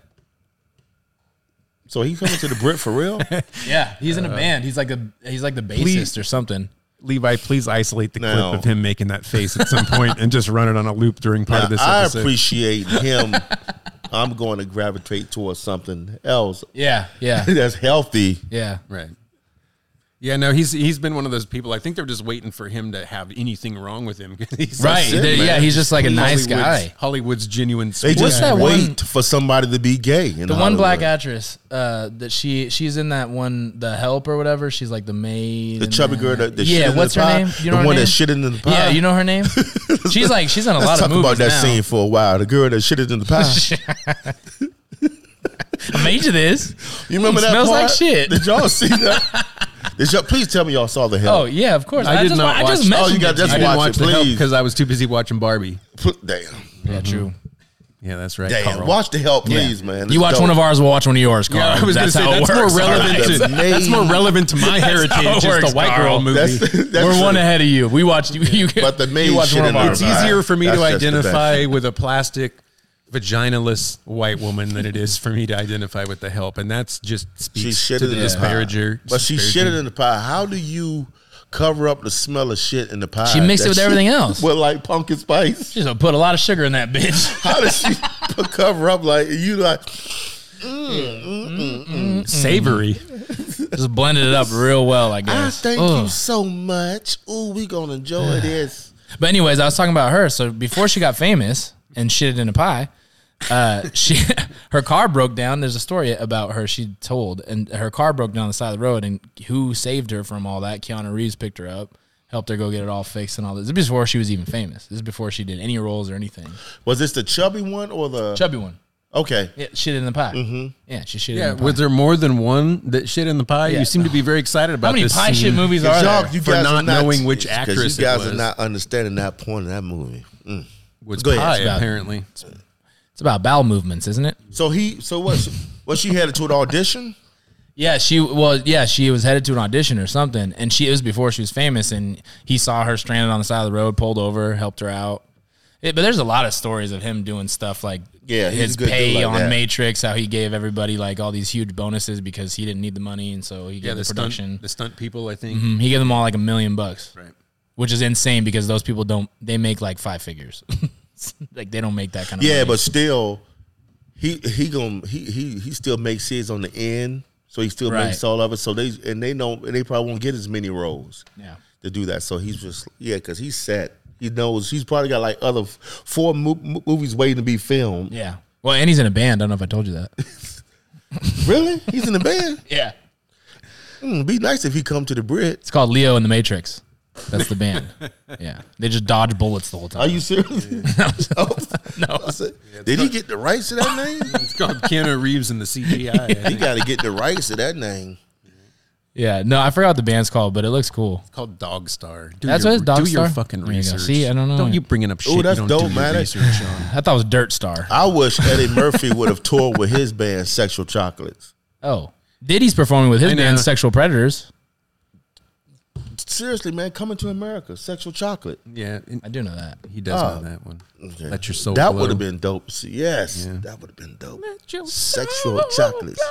S2: So he coming to the Brit for real?
S1: Yeah, he's in a band. He's like a he's like the bassist
S3: Please-
S1: or something.
S3: Levi, please isolate the
S2: No.
S3: clip of him making that face at some point and just run it on a loop during part
S2: Now,
S3: of this
S2: I
S3: episode.
S2: appreciate him. I'm going to gravitate towards something else
S1: Yeah, yeah,
S2: that's healthy.
S1: yeah.
S3: Right. Yeah, no, he's he's been one of those people. I think they're just waiting for him to have anything wrong with him. He's
S1: Right.
S2: it,
S1: They-
S2: man.
S1: yeah, he's just like a nice
S3: Hollywood's-
S1: guy.
S3: Hollywood's genuine.
S2: They
S3: sweet
S2: just
S1: that
S3: guy.
S2: wait
S1: one-
S2: for somebody to be gay. In
S1: The one black
S2: Hollywood.
S1: actress uh, that she she's in that one, The Help or whatever. She's like the maid.
S2: The
S1: in
S2: chubby
S1: that.
S2: girl that, that
S1: yeah.
S2: shit in
S1: What's
S2: the
S1: her
S2: pie.
S1: name? You know
S2: the
S1: her
S2: one
S1: name?
S2: that shit in the pie.
S1: Yeah, you know her name. She's like she's in a
S2: Let's
S1: lot
S2: talk
S1: of movies
S2: about that
S1: now.
S2: scene for a while. The girl that shit in the pie.
S1: I made you this.
S2: You remember
S1: It
S2: that
S1: smells
S2: part?
S1: like shit.
S2: Did y'all see that? Did y'all, please tell me y'all saw the Help.
S1: Oh yeah, of course.
S3: I did
S1: just,
S3: not
S1: I just
S3: watch-
S1: mentioned
S2: Oh, you got
S1: it to
S2: just
S3: I
S1: you.
S3: didn't
S2: watch
S3: watch
S2: it,
S3: the help
S2: please.
S3: because I was too busy watching Barbie.
S2: Put- Damn.
S1: Yeah, true.
S3: Yeah, that's right.
S2: Damn.
S3: Carl.
S2: Watch the Help, please, man.
S1: You watch one of ours, we'll watch one of yours. Carl.
S3: Yeah, I was going to
S1: that's
S3: say
S1: how it
S3: that's more
S1: works.
S3: relevant.
S2: All
S3: To,
S2: right.
S3: that's more relevant to my heritage.
S1: how it
S3: Just
S1: works,
S3: a white
S1: Carl.
S3: girl movie.
S2: That's, that's
S1: We're
S2: true.
S1: one ahead of you. We watched you. you
S2: But the maid
S1: you watch
S2: shit
S1: one
S2: in
S1: of
S2: the
S1: ours.
S3: It's
S2: Right.
S3: easier for me
S2: That's
S3: to
S2: just the best.
S3: identify with a plastic, vaginaless white woman than it is for me to identify with the Help, and that's just
S2: She
S3: speaks
S2: shit
S3: to
S2: in
S3: the
S2: the
S3: disparager.
S2: pie. But she
S3: disparaging.
S2: shitted in the pie. How do you cover up the smell of shit in the pie?
S1: She mixed it
S2: That
S1: with
S2: shit-
S1: everything else.
S2: With like pumpkin spice.
S1: Just put a lot of sugar in that bitch.
S2: How does she put cover up like you like?
S3: savory.
S1: Just blended it up real well, I
S2: I
S1: guess.
S2: thank
S1: Ugh.
S2: you so much. Ooh, we gonna enjoy this.
S1: But anyways, I was talking about her. So before she got famous and shitted in a pie, uh, she her car broke down. There's a story about her she told, and her car broke down on the side of the road. And who saved her from all that? Keanu Reeves picked her up, helped her go get it all fixed and all this. This is before she was even famous. This is before she did any roles or anything.
S2: Was this the chubby one or the
S1: Chubby one.
S2: Okay.
S1: Yeah, shit in the pie. Mm-hmm. Yeah, she shit
S3: Yeah,
S1: in the pie.
S3: was there more than one that shit in the pie?
S1: Yeah.
S3: You seem to be very excited about
S1: How many
S3: this
S1: pie
S3: scene.
S1: shit movies are
S2: Y'all,
S1: there?
S2: you
S3: For
S2: guys
S3: not
S2: are not
S3: knowing which
S2: because
S3: actress
S2: you guys
S3: it
S2: are
S3: was.
S2: not understanding that point of that movie. Mm.
S3: Was
S2: Go ahead.
S3: pie
S2: It's
S1: about-
S3: apparently?
S1: It's about bowel movements, isn't it?
S2: So he, so what? Was she headed to an audition?
S1: Yeah, she well, yeah, she was headed to an audition or something, and she it was before she was famous, and he saw her stranded on the side of the road, pulled over, helped her out. It, but there's a lot of stories of him doing stuff like
S2: Yeah, he's
S1: his
S2: a good dude
S1: pay
S2: like
S1: on
S2: that.
S1: Matrix, how he gave everybody like all these huge bonuses because he didn't need the money, and so he
S3: Yeah,
S1: gave
S3: the
S1: the production.
S3: stunt, the stunt people. I think.
S1: Mhm, he gave them all like a million bucks,
S3: Right.
S1: which is insane because those people don't they make like five figures, like they don't make that kind of
S2: Yeah,
S1: money.
S2: but still, he he gonna he he he still makes his on the end, so he still
S1: Right.
S2: makes all of it. So they and they know and they probably won't get as many roles
S1: yeah.
S2: to do that. So he's just yeah, because he's set. He knows he's probably got like other f- four mo- mo- movies waiting to be filmed.
S1: Yeah. Well, and he's in a band. I don't know if I told you that.
S2: Really? He's in the band.
S1: Yeah.
S2: Mm, be nice if he come to the Brit.
S1: It's called Leo and the Matrix. That's the band. Yeah. They just dodge bullets the whole time.
S2: Are you serious? Oh,
S1: No.
S2: I said, did he get the rights to that name?
S3: It's called Keanu Reeves in the C G I. I
S2: He
S3: think.
S2: got to get the rights to that name.
S1: Yeah. No, I forgot what the band's called, but it looks cool.
S3: It's called Dog Star. Do
S1: That's
S3: your,
S1: what it's Dog
S3: Do your
S1: Star?
S3: fucking
S1: There you go.
S3: research.
S1: See, I don't know.
S3: Don't you bringing up shit
S2: Ooh, that's
S3: you don't
S2: dope,
S3: do your
S2: man.
S3: research on.
S1: I thought it was Dirt Star.
S2: I wish Eddie Murphy would have toured with his band, Sexual Chocolates.
S1: Oh. Diddy's performing with his
S3: I know.
S1: band, Sexual Predators.
S2: Seriously, man, coming to America, Sexual Chocolate.
S3: Yeah, and
S1: I do know that.
S3: he does
S2: Oh.
S3: know that one.
S2: Okay.
S3: Let your soul
S2: That
S3: glow.
S2: would have been dope. See, yes,
S3: Yeah.
S2: that would have been dope. Sexual Chocolates.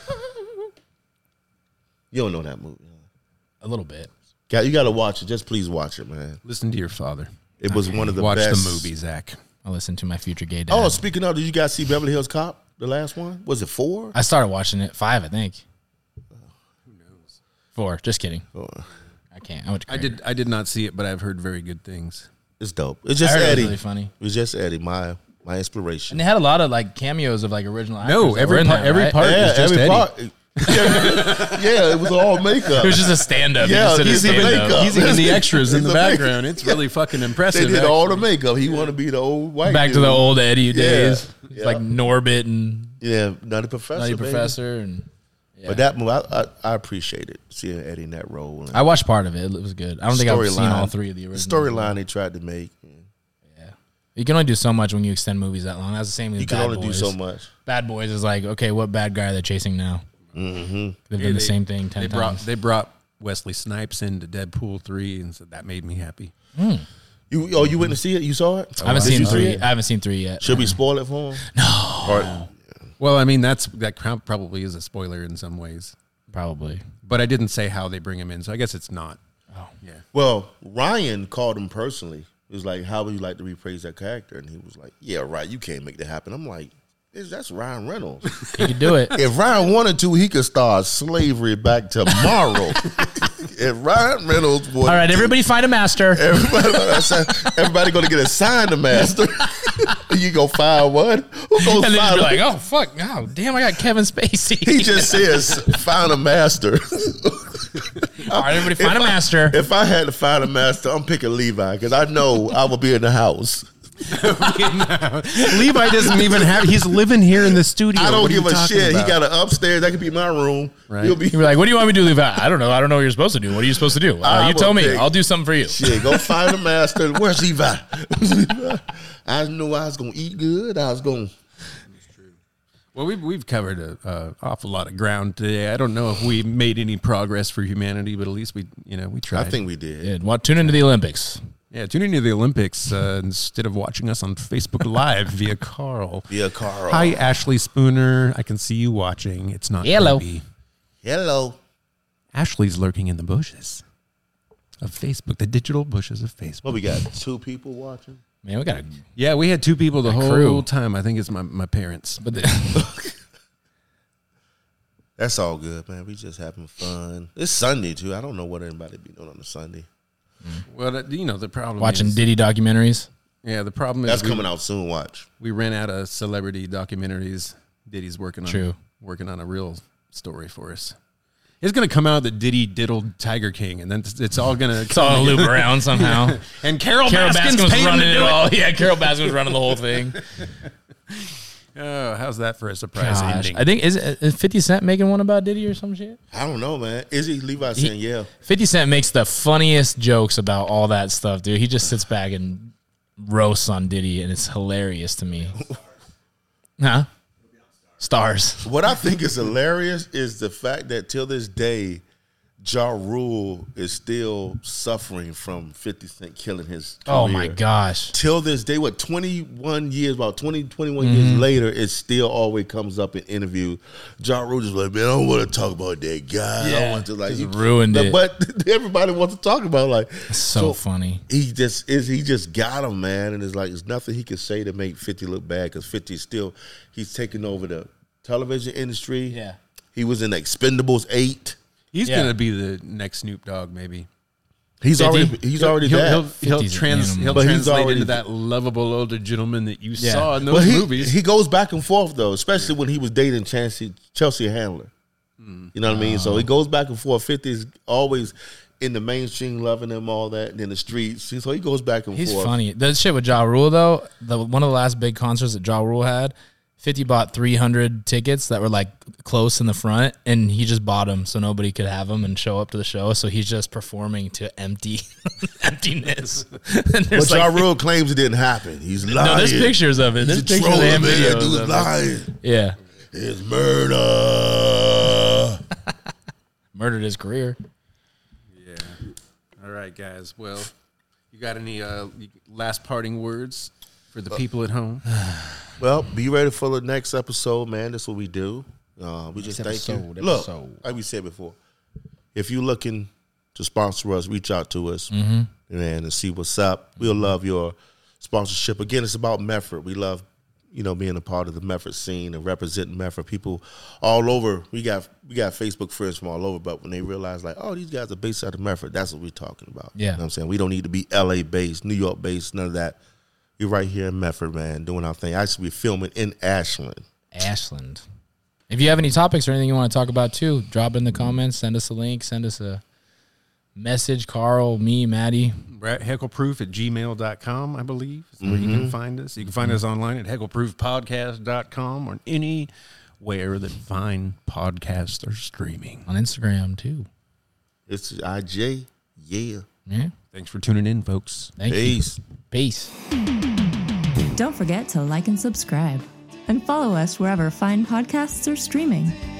S2: You don't know that movie. Huh?
S1: A little bit.
S2: Got- You got to watch it. Just please watch it, man.
S3: Listen to your father.
S2: It was one of the
S3: Watch
S2: best.
S3: the movie, Zach.
S1: I'll listen to my future gay dad.
S2: Oh, speaking of, did you guys see Beverly Hills Cop? The last one? Was it four?
S1: I started watching it. Five, I think. Who knows? Four. Just kidding.
S2: Oh,
S1: I can't. I, went to
S3: I did. I did not see it, but I've heard very good things.
S2: it's dope. It's
S1: I
S2: just
S1: heard it was
S2: Eddie.
S1: really funny.
S2: It was just Eddie, my my
S1: And
S2: inspiration.
S1: they had a lot of like cameos of like original actors.
S3: No,
S1: that
S3: every
S1: were in
S3: part-
S1: there,
S3: every
S1: right?
S3: part-
S2: yeah,
S3: was just
S2: every
S3: Eddie.
S2: part. yeah, yeah, it was all makeup.
S1: It was just a stand up.
S2: Yeah,
S1: he just
S2: he's
S1: did a
S2: in
S1: stand-up.
S2: makeup.
S3: He's even the extras in
S2: He's
S3: the
S2: a big-
S3: background. It's really fucking impressive.
S2: They did all the
S3: actually.
S2: makeup. He wanted to be the old white
S1: Back to
S2: dude.
S1: the old Eddie days. It's
S2: yeah.
S1: like Norbit and
S2: Yeah, Nutty Professor.
S1: Nutty
S2: baby.
S1: Professor. And yeah.
S2: But that movie, I, I, I appreciated seeing Eddie in that role. And
S1: I watched part of it. It was good. I don't think I've seen
S2: storyline-
S1: all three of the
S2: The
S1: original.
S2: storyline they tried to make.
S1: Yeah. You can only do so much when you extend movies that long. That's the same with
S2: You can
S1: Bad
S2: only
S1: Boys.
S2: do so much.
S1: Bad Boys is like, okay, what bad guy are they chasing now?
S2: Mm-hmm.
S1: They've
S3: Yeah,
S1: done the
S3: they-
S1: same thing ten
S3: They brought
S1: times.
S3: they brought Wesley Snipes into Deadpool three, and so that made me happy.
S2: You oh, you went to see it? You saw it?
S1: I haven't
S2: Did
S1: seen
S2: you see
S1: three.
S2: it?
S1: I haven't seen three yet.
S2: Should we spoil it for him? No. Or,
S3: Well, I mean that's that crowd probably is a spoiler in some ways,
S1: Probably.
S3: but I didn't say how they bring him in, so I guess it's not.
S1: Oh.
S3: Yeah.
S2: well, Ryan called him personally. He was like, "How would you like to rephrase that character?" And he was like, "Yeah, right. You can't make that happen." I'm like, "Is that's Ryan Reynolds?
S1: He could do it.
S2: If Ryan wanted to, he could start slavery back tomorrow." If Ryan Reynolds would,
S1: All right, everybody find a master.
S2: everybody, I said, everybody going to get assigned a master. You go find one. Who goes
S1: And then
S2: find?
S1: you'd be like, oh, fuck. Oh, damn, I got Kevin Spacey.
S2: He just says, "Find a master."
S1: All right, everybody find a
S2: If I-
S1: master.
S2: If I had to find a master, I'm picking Levi because I know I will be in the house.
S3: Levi doesn't even have. He's living here in the studio.
S2: I don't
S3: What are
S2: give
S3: you
S2: a
S3: talking
S2: shit.
S3: about?
S2: He got an upstairs. That could be my room.
S3: Right.
S2: He'll be
S1: You'd be like, what do you want me to do, Levi? I don't know. I don't know what you're supposed to do. What are you supposed to do? Uh,
S2: I
S1: you
S2: will
S1: tell me.
S2: pick-
S1: I'll do something for you.
S2: shit. Go find a master. Where's Levi? Where's Levi? I knew I was gonna eat good. I was gonna.
S3: Well, we've we've covered a, a awful lot of ground today. I don't know if we made any progress for humanity, but at least we, you know, we tried.
S2: I think we did.
S1: Yeah, well, tune into the Olympics.
S3: Yeah, tune into the Olympics uh, instead of watching us on Facebook Live via Carl.
S2: Yeah, Carl.
S3: Hi, Ashley Spooner. I can see you watching. It's not
S1: Hello.
S3: creepy.
S2: Hello.
S3: Ashley's lurking in the bushes of Facebook, the digital bushes of Facebook.
S2: Well, we got two people watching.
S1: Man, we got to.
S3: Yeah, we had two people the whole
S1: crew.
S3: time. I think it's my, my parents.
S1: But the,
S2: That's all good, man. We just having fun. It's Sunday too. I don't know what anybody be doing on a Sunday.
S3: Well, that- you know, the problem
S1: watching
S3: is,
S1: Diddy documentaries.
S3: yeah, the problem
S2: That's
S3: is we,
S2: coming out soon. Watch.
S3: we ran out of celebrity documentaries. Diddy's working on
S1: True.
S3: working on a real story for us. It's going to come out that Diddy diddled Tiger King, and then it's, it's all going to
S1: It's all loop around somehow.
S3: And Carol,
S1: Carol
S3: Baskin's
S1: Baskin was
S3: paying him
S1: running
S3: to
S1: it
S3: do
S1: all. Yeah, Carol Baskin was running the whole thing.
S3: Oh, how's that for a surprise
S1: Gosh,
S3: ending?
S1: I think is, is fifty Cent making one about Diddy or some shit.
S2: I don't know, man. Izzy Levi saying yeah.
S1: fifty Cent makes the funniest jokes about all that stuff, dude. He just sits back and roasts on Diddy, and it's hilarious to me. Huh? Stars.
S2: What I think is hilarious is the fact that till this day, Ja Rule is still suffering from fifty Cent killing his career.
S1: Oh my gosh.
S2: Till this day, what, twenty-one years, about twenty, twenty-one
S1: Mm-hmm.
S2: years later, it still always comes up in interviews. Ja Rule just like, man, I don't want to talk about that guy. I
S1: Yeah,
S2: don't want to, like,
S1: just
S2: he,
S1: ruined it.
S2: But everybody wants to talk about, like,
S1: It's so, funny.
S2: he just is. He just got him, man, and it's like there's nothing he can say to make fifty look bad because fifty is still he's taking over the television industry.
S1: Yeah.
S2: He was in Expendables eight.
S3: He's
S1: Yeah.
S3: gonna be the next Snoop Dogg, maybe.
S2: He's
S1: fifty?
S2: already he's already
S3: he'll,
S2: that.
S3: he'll, he'll,
S1: fifty's an
S3: trans,
S1: animal.
S3: he'll
S2: But he's
S3: translate
S2: already-
S3: into that lovable older gentleman that you
S1: Yeah.
S3: saw in those
S2: Well, he,
S3: movies.
S2: he goes back and forth though, especially when he was dating Chelsea Chelsea Handler. You know what I mean? So he goes back and forth. fifty is always in the mainstream, loving him, all that, and in the streets. So he goes back and
S1: He's
S2: forth.
S1: funny. The shit with Ja Rule though, the one of the last big concerts that Ja Rule had, fifty bought three hundred tickets that were like close in the front, and he just bought them so nobody could have them and show up to the show. So he's just performing to empty emptiness. And
S2: But
S1: there's
S2: Ja
S1: like,
S2: Rule claims it didn't happen. He's lying.
S1: no, there's pictures of it.
S2: He's
S1: There's
S2: a
S1: pictures
S2: troller,
S1: and
S2: man. That
S1: videos
S2: dude's
S1: of it.
S2: lying.
S1: Yeah,
S2: It's murder.
S1: murdered his career.
S3: Yeah. All right, guys. Well, you got any uh, last parting words for the people at home?
S2: Well, be ready for the next episode, man. That's what we do. Uh, we just thank
S1: episode,
S2: you. Look,
S1: episode.
S2: like we said before, if you're looking to sponsor us, reach out to us,
S1: Mm-hmm.
S2: man, and see what's up. We'll love your sponsorship. Again, it's about Medford. We love, you know, being a part of the Medford scene and representing Medford. People all over. We got we got Facebook friends from all over, but when they realize, like, oh, these guys are based out of Medford, that's what we're talking about.
S1: Yeah.
S2: You know what I'm saying? We don't need to be L A based, New York based, none of that. You're right here in Medford, man, doing our thing. Actually, we're filming in Ashland.
S1: Ashland. If you have any topics or anything you want to talk about too, drop in the comments. Send us a link. Send us a message. Carl, me, Maddie.
S3: We're at heckleproof at gmail dot com, I believe. Is where you can find us. You can find us online at heckleproof podcast dot com or anywhere that fine podcasts are streaming.
S1: On Instagram too.
S2: It's I J, yeah.
S1: Yeah.
S3: Thanks for tuning in, folks.
S1: Thank
S2: Peace.
S1: you. Peace.
S4: Don't forget to like and subscribe, and follow us wherever fine podcasts are streaming.